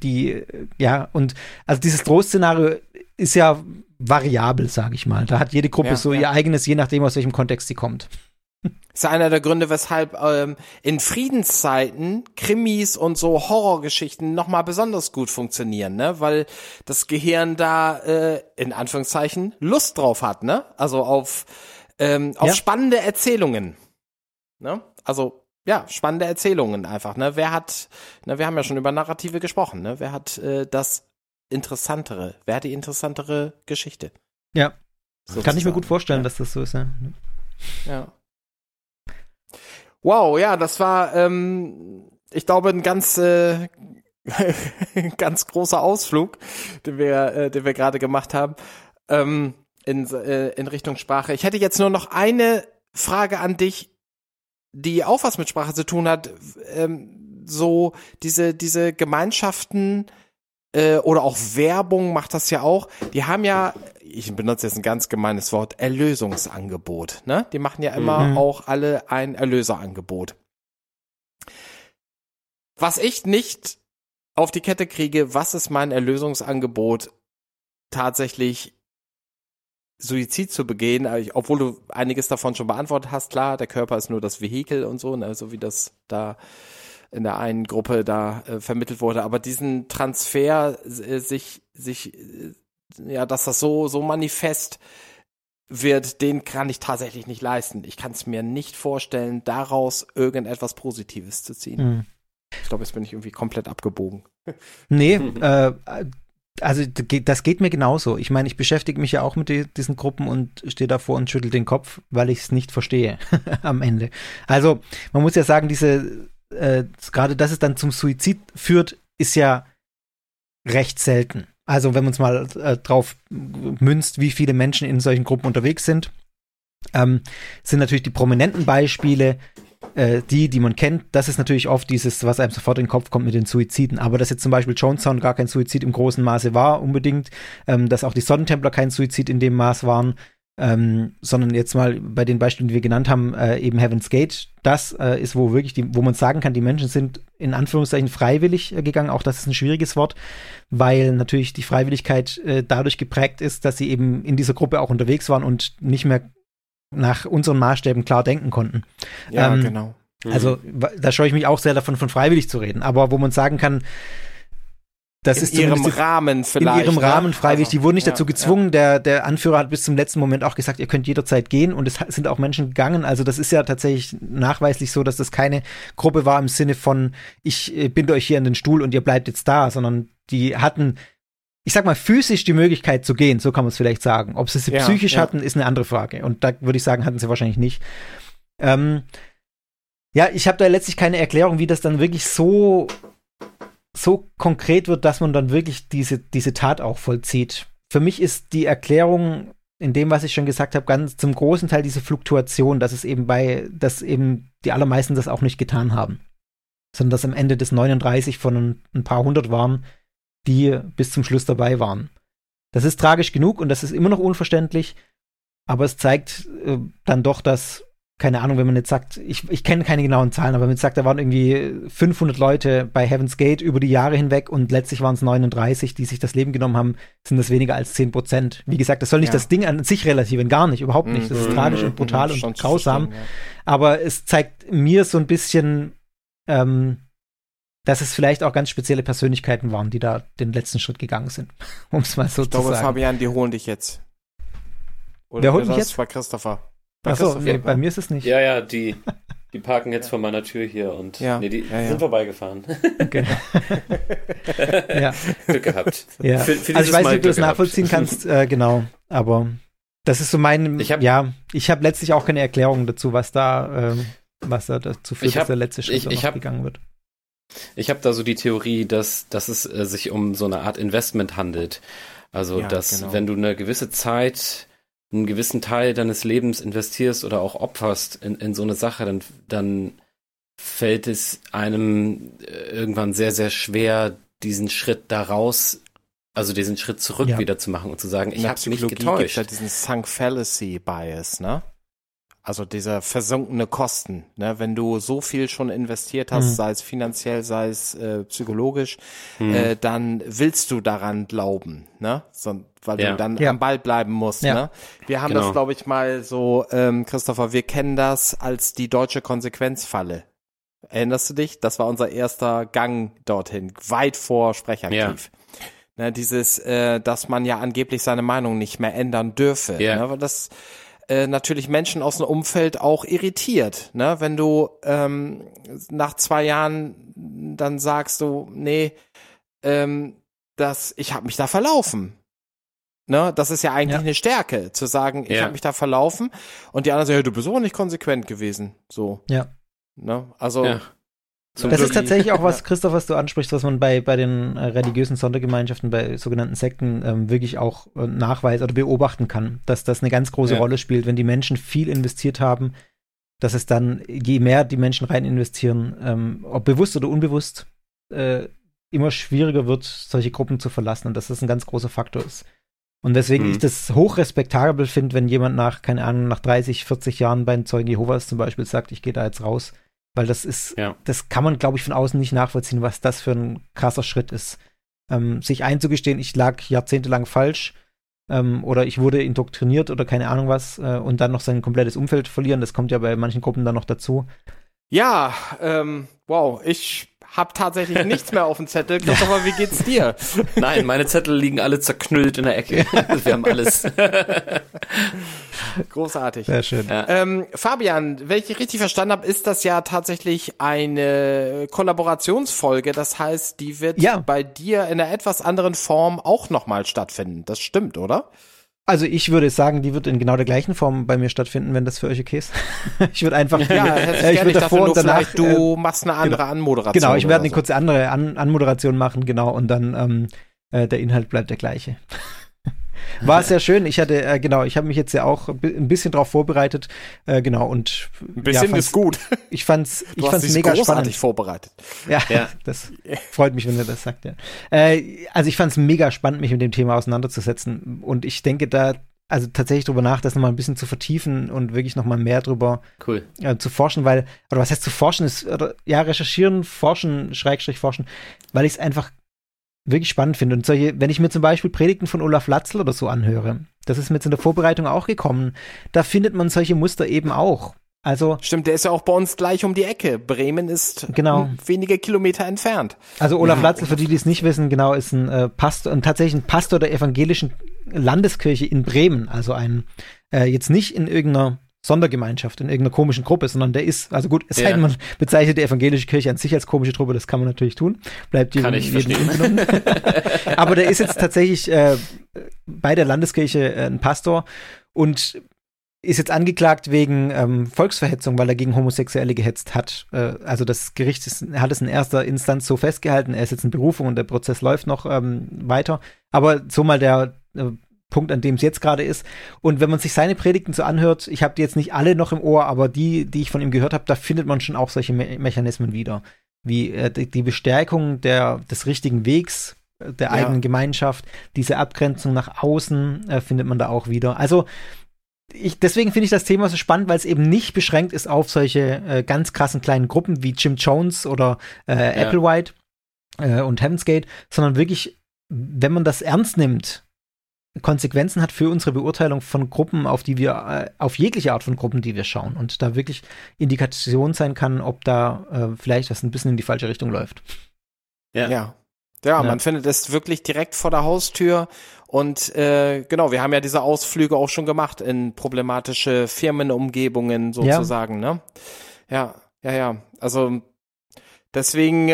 also dieses Drohszenario ist ja variabel, sage ich mal. Da hat jede Gruppe ihr eigenes, je nachdem, aus welchem Kontext sie kommt. Das ist einer der Gründe, weshalb in Friedenszeiten Krimis und so Horrorgeschichten nochmal besonders gut funktionieren, ne? Weil das Gehirn da in Anführungszeichen Lust drauf hat, ne? Also auf spannende Erzählungen, ne? Also spannende Erzählungen einfach, ne? Wir haben ja schon über Narrative gesprochen, ne? Wer hat wer hat die interessantere Geschichte? Ja, sozusagen. Kann ich mir gut vorstellen, dass das so ist, ja. Ja. Wow, ja, das war, ich glaube, ein ganz ganz großer Ausflug, den wir gerade gemacht haben, in Richtung Sprache. Ich hätte jetzt nur noch eine Frage an dich, die auch was mit Sprache zu tun hat. So diese Gemeinschaften oder auch Werbung macht das ja auch. Die haben ja, ich benutze jetzt ein ganz gemeines Wort, Erlösungsangebot. Ne? Die machen ja immer auch alle ein Erlöserangebot. Was ich nicht auf die Kette kriege, was ist mein Erlösungsangebot tatsächlich Suizid zu begehen, obwohl du einiges davon schon beantwortet hast, klar, der Körper ist nur das Vehikel und so, ne, so wie das da in der einen Gruppe da vermittelt wurde, aber diesen Transfer dass das so manifest wird, den kann ich tatsächlich nicht leisten. Ich kann es mir nicht vorstellen, daraus irgendetwas Positives zu ziehen. Ich glaube, jetzt bin ich irgendwie komplett abgebogen. Nee, also das geht mir genauso. Ich meine, ich beschäftige mich ja auch mit diesen Gruppen und stehe davor und schüttel den Kopf, weil ich es nicht verstehe am Ende. Also man muss ja sagen, gerade dass es dann zum Suizid führt, ist ja recht selten. Also wenn man es mal drauf münzt, wie viele Menschen in solchen Gruppen unterwegs sind, sind natürlich die prominenten Beispiele, die man kennt. Das ist natürlich oft dieses, was einem sofort in den Kopf kommt mit den Suiziden. Aber dass jetzt zum Beispiel Jonestown gar kein Suizid im großen Maße war, unbedingt, dass auch die Sonnentempler kein Suizid in dem Maß waren, sondern jetzt mal bei den Beispielen, die wir genannt haben, eben Heaven's Gate, das ist, wo man sagen kann, die Menschen sind in Anführungszeichen freiwillig gegangen. Auch das ist ein schwieriges Wort, weil natürlich die Freiwilligkeit dadurch geprägt ist, dass sie eben in dieser Gruppe auch unterwegs waren und nicht mehr nach unseren Maßstäben klar denken konnten. Ja, genau. Also da scheue ich mich auch sehr davon, von freiwillig zu reden. Aber wo man sagen kann, das ist in ihrem Rahmen vielleicht. In ihrem Rahmen freiwillig. Die wurden nicht dazu gezwungen. Ja. Der Anführer hat bis zum letzten Moment auch gesagt, ihr könnt jederzeit gehen. Und es sind auch Menschen gegangen. Also das ist ja tatsächlich nachweislich so, dass das keine Gruppe war im Sinne von, ich binde euch hier in den Stuhl und ihr bleibt jetzt da, sondern die hatten, ich sag mal, physisch die Möglichkeit zu gehen. So kann man es vielleicht sagen. Ob sie psychisch hatten, ist eine andere Frage. Und da würde ich sagen, hatten sie wahrscheinlich nicht. Ich habe da letztlich keine Erklärung, wie das dann wirklich so konkret wird, dass man dann wirklich diese Tat auch vollzieht. Für mich ist die Erklärung in dem, was ich schon gesagt habe, ganz zum großen Teil diese Fluktuation, dass eben die allermeisten das auch nicht getan haben. Sondern dass am Ende des 39 von ein paar hundert waren, die bis zum Schluss dabei waren. Das ist tragisch genug und das ist immer noch unverständlich, aber es zeigt dann doch, dass, keine Ahnung, wenn man jetzt sagt, ich kenne keine genauen Zahlen, aber wenn man jetzt sagt, da waren irgendwie 500 Leute bei Heaven's Gate über die Jahre hinweg und letztlich waren es 39, die sich das Leben genommen haben, sind das weniger als 10%. Wie gesagt, das soll nicht das Ding an sich relativieren, gar nicht, überhaupt nicht. Das ist tragisch und brutal und grausam. Aber es zeigt mir so ein bisschen, dass es vielleicht auch ganz spezielle Persönlichkeiten waren, die da den letzten Schritt gegangen sind, um es mal so zu sagen. Ich glaube, Fabian, die holen dich jetzt. Oder wer holt mich jetzt? Bei Christopher. Achso, nee, bei mir ist es nicht. Ja, die parken jetzt vor meiner Tür hier und die sind vorbeigefahren. Okay. Glück gehabt. Ja. Für also ich weiß nicht, ob du das nachvollziehen kannst, genau. Aber das ist so ich habe letztlich auch keine Erklärung dazu, was da dazu führt, dass der letzte Schritt noch gegangen wird. Ich habe da so die Theorie, dass es sich um so eine Art Investment handelt. Also, wenn du eine gewisse Zeit, einen gewissen Teil deines Lebens investierst oder auch opferst in so eine Sache, dann fällt es einem irgendwann sehr, sehr schwer, diesen Schritt daraus, also diesen Schritt zurück wieder zu machen und zu sagen, ich habe mich getäuscht. Gibt ja diesen Sunk Fallacy Bias, ne? Also dieser versunkene Kosten, ne? Wenn du so viel schon investiert hast, sei es finanziell, sei es psychologisch, dann willst du daran glauben, ne? Weil du dann am Ball bleiben musst, ne? Wir haben das, glaube ich, mal so, Christopher, wir kennen das als die deutsche Konsequenzfalle. Erinnerst du dich? Das war unser erster Gang dorthin, weit vor Sprecherarchiv. Ja. Ne, dieses, dass man ja angeblich seine Meinung nicht mehr ändern dürfe. Ja. Ne? Weil das natürlich Menschen aus dem Umfeld auch irritiert, ne? Wenn du nach 2 Jahren dann sagst du, nee, ich habe mich da verlaufen. Ne? Das ist ja eigentlich eine Stärke, zu sagen, ich habe mich da verlaufen und die anderen sagen, du bist auch nicht konsequent gewesen. So. Ja. Ne? Also das ist tatsächlich auch was, Christoph, was du ansprichst, was man bei den religiösen Sondergemeinschaften, bei sogenannten Sekten wirklich auch nachweisen oder beobachten kann, dass das eine ganz große Rolle spielt, wenn die Menschen viel investiert haben, dass es dann, je mehr die Menschen rein investieren, ob bewusst oder unbewusst, immer schwieriger wird, solche Gruppen zu verlassen und dass das ein ganz großer Faktor ist. Und deswegen ich das hochrespektabel finde, wenn jemand nach 30, 40 Jahren bei den Zeugen Jehovas zum Beispiel sagt, ich gehe da jetzt raus. Weil das ist, das kann man, glaube ich, von außen nicht nachvollziehen, was das für ein krasser Schritt ist. Sich einzugestehen, ich lag jahrzehntelang falsch, oder ich wurde indoktriniert oder keine Ahnung was und dann noch sein komplettes Umfeld verlieren. Das kommt ja bei manchen Gruppen dann noch dazu. Ja, wow, ich hab tatsächlich nichts mehr auf dem Zettel. Christopher, wie geht's dir? Nein, meine Zettel liegen alle zerknüllt in der Ecke. Wir haben alles. Großartig. Sehr schön. Ja. Fabian, wenn ich richtig verstanden habe, ist das ja tatsächlich eine Kollaborationsfolge. Das heißt, die wird bei dir in einer etwas anderen Form auch nochmal stattfinden. Das stimmt, oder? Also ich würde sagen, die wird in genau der gleichen Form bei mir stattfinden, wenn das für euch okay ist. Ich würde einfach ich würde davor und danach du machst eine andere Anmoderation. Genau, ich werde eine kurze andere Anmoderation machen, genau, und dann der Inhalt bleibt der gleiche. War sehr schön. Ich hatte, ich habe mich jetzt ja auch ein bisschen drauf vorbereitet, und ein bisschen ist gut. Ich fand's mega großartig spannend. Vorbereitet. Ja, das freut mich, wenn er das sagt, ja. Also ich fand's mega spannend, mich mit dem Thema auseinanderzusetzen, und ich denke da tatsächlich drüber nach, das nochmal ein bisschen zu vertiefen und wirklich nochmal mehr drüber zu forschen, oder was heißt zu forschen, recherchieren, forschen, /forschen, weil ich es einfach wirklich spannend finde. Und wenn ich mir zum Beispiel Predigten von Olaf Latzl oder so anhöre, das ist mir jetzt in der Vorbereitung auch gekommen, da findet man solche Muster eben auch. Also stimmt, der ist ja auch bei uns gleich um die Ecke. Bremen ist wenige Kilometer entfernt. Also Olaf Latzl, für die es nicht wissen, ist ein tatsächlich ein Pastor der evangelischen Landeskirche in Bremen. Also jetzt nicht in irgendeiner Sondergemeinschaft, in irgendeiner komischen Gruppe, sondern der ist, es sei denn, man bezeichnet die evangelische Kirche an sich als komische Truppe, das kann man natürlich tun. Bleibt jedem unbenommen. Aber der ist jetzt tatsächlich bei der Landeskirche ein Pastor und ist jetzt angeklagt wegen Volksverhetzung, weil er gegen Homosexuelle gehetzt hat. Also das Gericht hat es in erster Instanz so festgehalten, er ist jetzt in Berufung und der Prozess läuft noch weiter. Aber so mal der Punkt, an dem es jetzt gerade ist. Und wenn man sich seine Predigten so anhört, ich habe die jetzt nicht alle noch im Ohr, aber die ich von ihm gehört habe, da findet man schon auch solche Mechanismen wieder. Wie die Bestärkung des richtigen Wegs, der eigenen Gemeinschaft, diese Abgrenzung nach außen findet man da auch wieder. Also deswegen finde ich das Thema so spannend, weil es eben nicht beschränkt ist auf solche ganz krassen kleinen Gruppen wie Jim Jones oder Applewhite und Heaven's Gate, sondern wirklich, wenn man das ernst nimmt, Konsequenzen hat für unsere Beurteilung von Gruppen, auf jegliche Art von Gruppen, die wir schauen, und da wirklich Indikation sein kann, ob da vielleicht was ein bisschen in die falsche Richtung läuft. Ja, man findet es wirklich direkt vor der Haustür und wir haben ja diese Ausflüge auch schon gemacht in problematische Firmenumgebungen sozusagen, ne? Ja. Also deswegen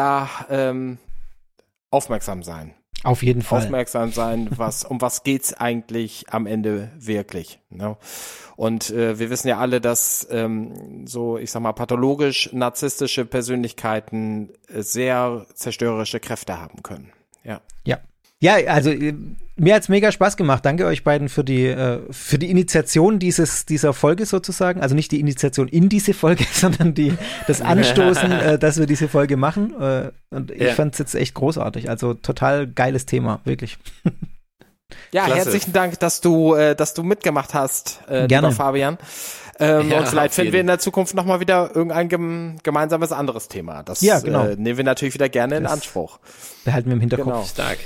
aufmerksam sein. Auf jeden Fall. Aufmerksam sein, um was geht's eigentlich am Ende wirklich, ne? Und wir wissen ja alle, dass pathologisch narzisstische Persönlichkeiten sehr zerstörerische Kräfte haben können. Ja, also mir hat's mega Spaß gemacht. Danke euch beiden für die Initiation dieser Folge sozusagen. Also nicht die Initiation in diese Folge, sondern das Anstoßen, dass wir diese Folge machen. Und ich fand's jetzt echt großartig. Also total geiles Thema, wirklich. Ja, klasse. Herzlichen Dank, dass du mitgemacht hast, lieber Fabian. Und vielleicht finden wir in der Zukunft nochmal wieder irgendein gemeinsames anderes Thema. Das nehmen wir natürlich wieder gerne in Anspruch. Behalten wir im Hinterkopf. Genau. Stark.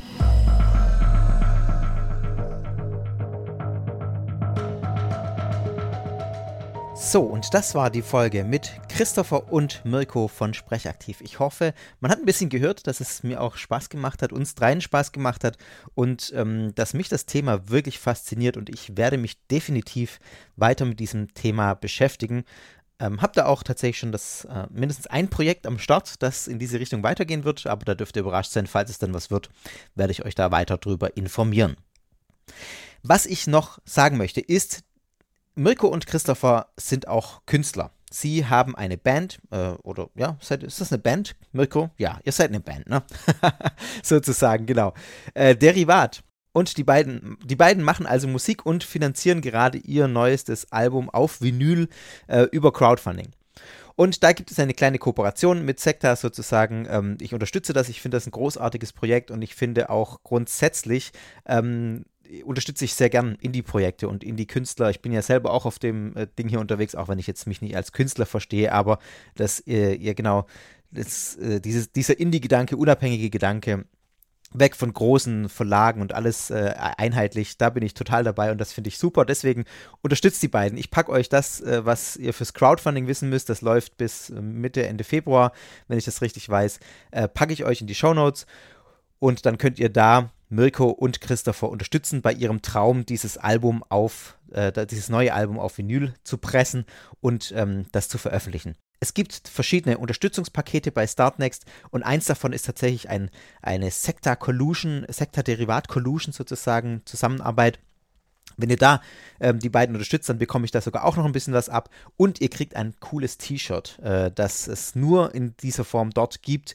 So, und das war die Folge mit Christopher und Mirko von Sprechaktiv. Ich hoffe, man hat ein bisschen gehört, dass es mir auch Spaß gemacht hat, uns dreien Spaß gemacht hat und dass mich das Thema wirklich fasziniert, und ich werde mich definitiv weiter mit diesem Thema beschäftigen. Hab da auch tatsächlich schon mindestens ein Projekt am Start, das in diese Richtung weitergehen wird, aber da dürft ihr überrascht sein, falls es dann was wird, werde ich euch da weiter drüber informieren. Was ich noch sagen möchte, ist, Mirko und Christopher sind auch Künstler. Sie haben eine Band, ist das eine Band, Mirko? Ja, ihr seid eine Band, ne? Sozusagen, genau. Derivat. Und die beiden machen also Musik und finanzieren gerade ihr neuestes Album auf Vinyl über Crowdfunding. Und da gibt es eine kleine Kooperation mit Sekta sozusagen. Ich unterstütze das, ich finde das ein großartiges Projekt, und ich finde auch grundsätzlich unterstütze ich sehr gern Indie-Projekte und Indie-Künstler. Ich bin ja selber auch auf dem Ding hier unterwegs, auch wenn ich jetzt mich nicht als Künstler verstehe, aber dieser Indie-Gedanke, unabhängige Gedanke, weg von großen Verlagen und alles einheitlich. Da bin ich total dabei und das finde ich super. Deswegen unterstützt die beiden. Ich packe euch das, was ihr fürs Crowdfunding wissen müsst. Das läuft bis Mitte, Ende Februar, wenn ich das richtig weiß. Packe ich euch in die Shownotes und dann könnt ihr da Mirko und Christopher unterstützen bei ihrem Traum, dieses neue Album auf Vinyl zu pressen und das zu veröffentlichen. Es gibt verschiedene Unterstützungspakete bei Startnext und eins davon ist tatsächlich eine Sekta-Derivat-Collusion sozusagen, Zusammenarbeit. Wenn ihr da die beiden unterstützt, dann bekomme ich da sogar auch noch ein bisschen was ab und ihr kriegt ein cooles T-Shirt, das es nur in dieser Form dort gibt.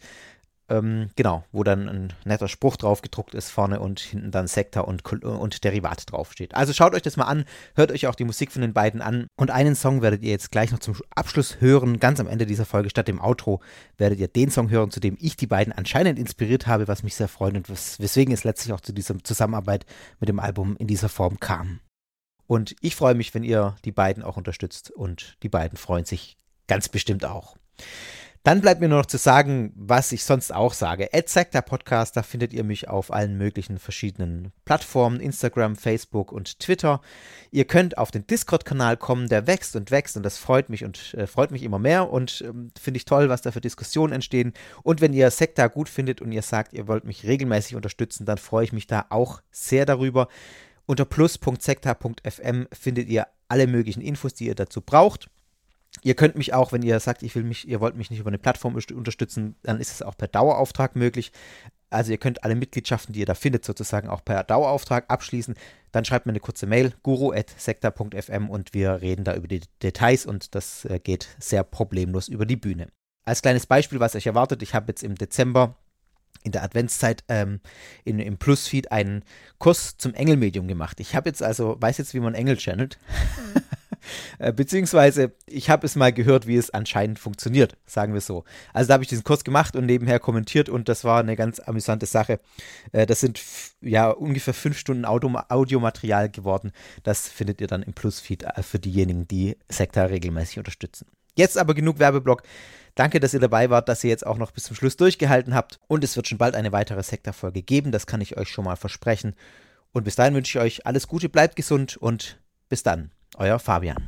Wo dann ein netter Spruch drauf gedruckt ist vorne und hinten dann Sekta und Derivat draufsteht. Also schaut euch das mal an, hört euch auch die Musik von den beiden an und einen Song werdet ihr jetzt gleich noch zum Abschluss hören, ganz am Ende dieser Folge statt dem Outro werdet ihr den Song hören, zu dem ich die beiden anscheinend inspiriert habe, was mich sehr freut und weswegen es letztlich auch zu dieser Zusammenarbeit mit dem Album in dieser Form kam. Und ich freue mich, wenn ihr die beiden auch unterstützt und die beiden freuen sich ganz bestimmt auch. Dann bleibt mir nur noch zu sagen, was ich sonst auch sage. @SektaPodcast, da findet ihr mich auf allen möglichen verschiedenen Plattformen, Instagram, Facebook und Twitter. Ihr könnt auf den Discord-Kanal kommen, der wächst und das freut mich und freut mich immer mehr und finde ich toll, was da für Diskussionen entstehen. Und wenn ihr Sekta gut findet und ihr sagt, ihr wollt mich regelmäßig unterstützen, dann freue ich mich da auch sehr darüber. Unter plus.sekta.fm findet ihr alle möglichen Infos, die ihr dazu braucht. Ihr könnt mich auch, wenn ihr sagt, ihr wollt mich nicht über eine Plattform unterstützen, dann ist es auch per Dauerauftrag möglich. Also ihr könnt alle Mitgliedschaften, die ihr da findet, sozusagen auch per Dauerauftrag abschließen. Dann schreibt mir eine kurze Mail, guru@sekta.fm und wir reden da über die Details und das geht sehr problemlos über die Bühne. Als kleines Beispiel, was euch erwartet, ich habe jetzt im Dezember in der Adventszeit im Plusfeed einen Kurs zum Engelmedium gemacht. Ich weiß jetzt, wie man Engel channelt. Beziehungsweise, ich habe es mal gehört, wie es anscheinend funktioniert, sagen wir so. Also da habe ich diesen Kurs gemacht und nebenher kommentiert und das war eine ganz amüsante Sache. Das sind ungefähr 5 Stunden Audiomaterial geworden. Das findet ihr dann im Plusfeed für diejenigen, die Sekta regelmäßig unterstützen. Jetzt aber genug Werbeblock. Danke, dass ihr dabei wart, dass ihr jetzt auch noch bis zum Schluss durchgehalten habt und es wird schon bald eine weitere Sekta-Folge geben, das kann ich euch schon mal versprechen. Und bis dahin wünsche ich euch alles Gute, bleibt gesund und bis dann. Euer Fabian.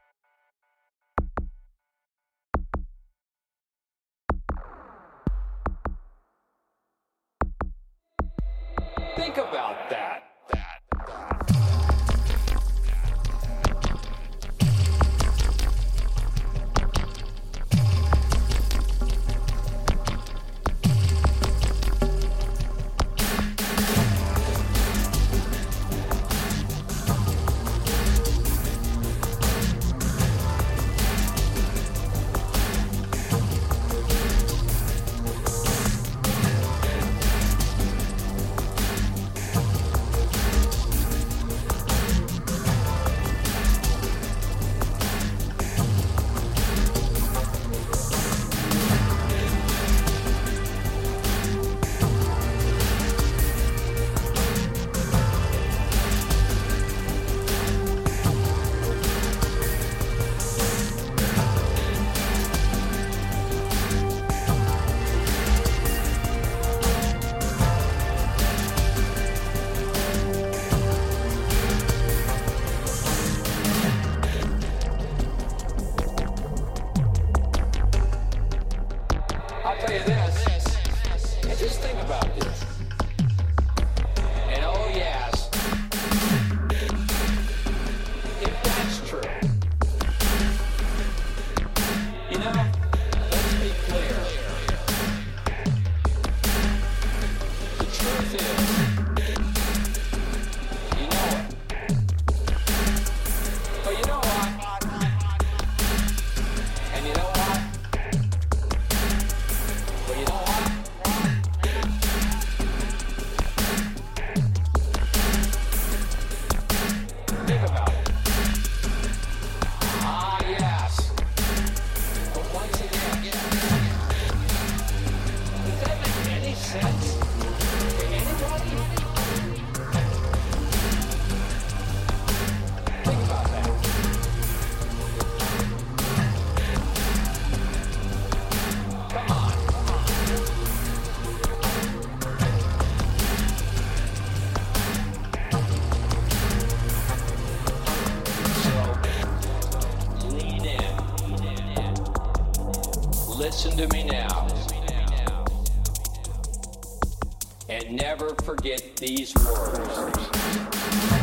Think about that. to me now. And never forget these words.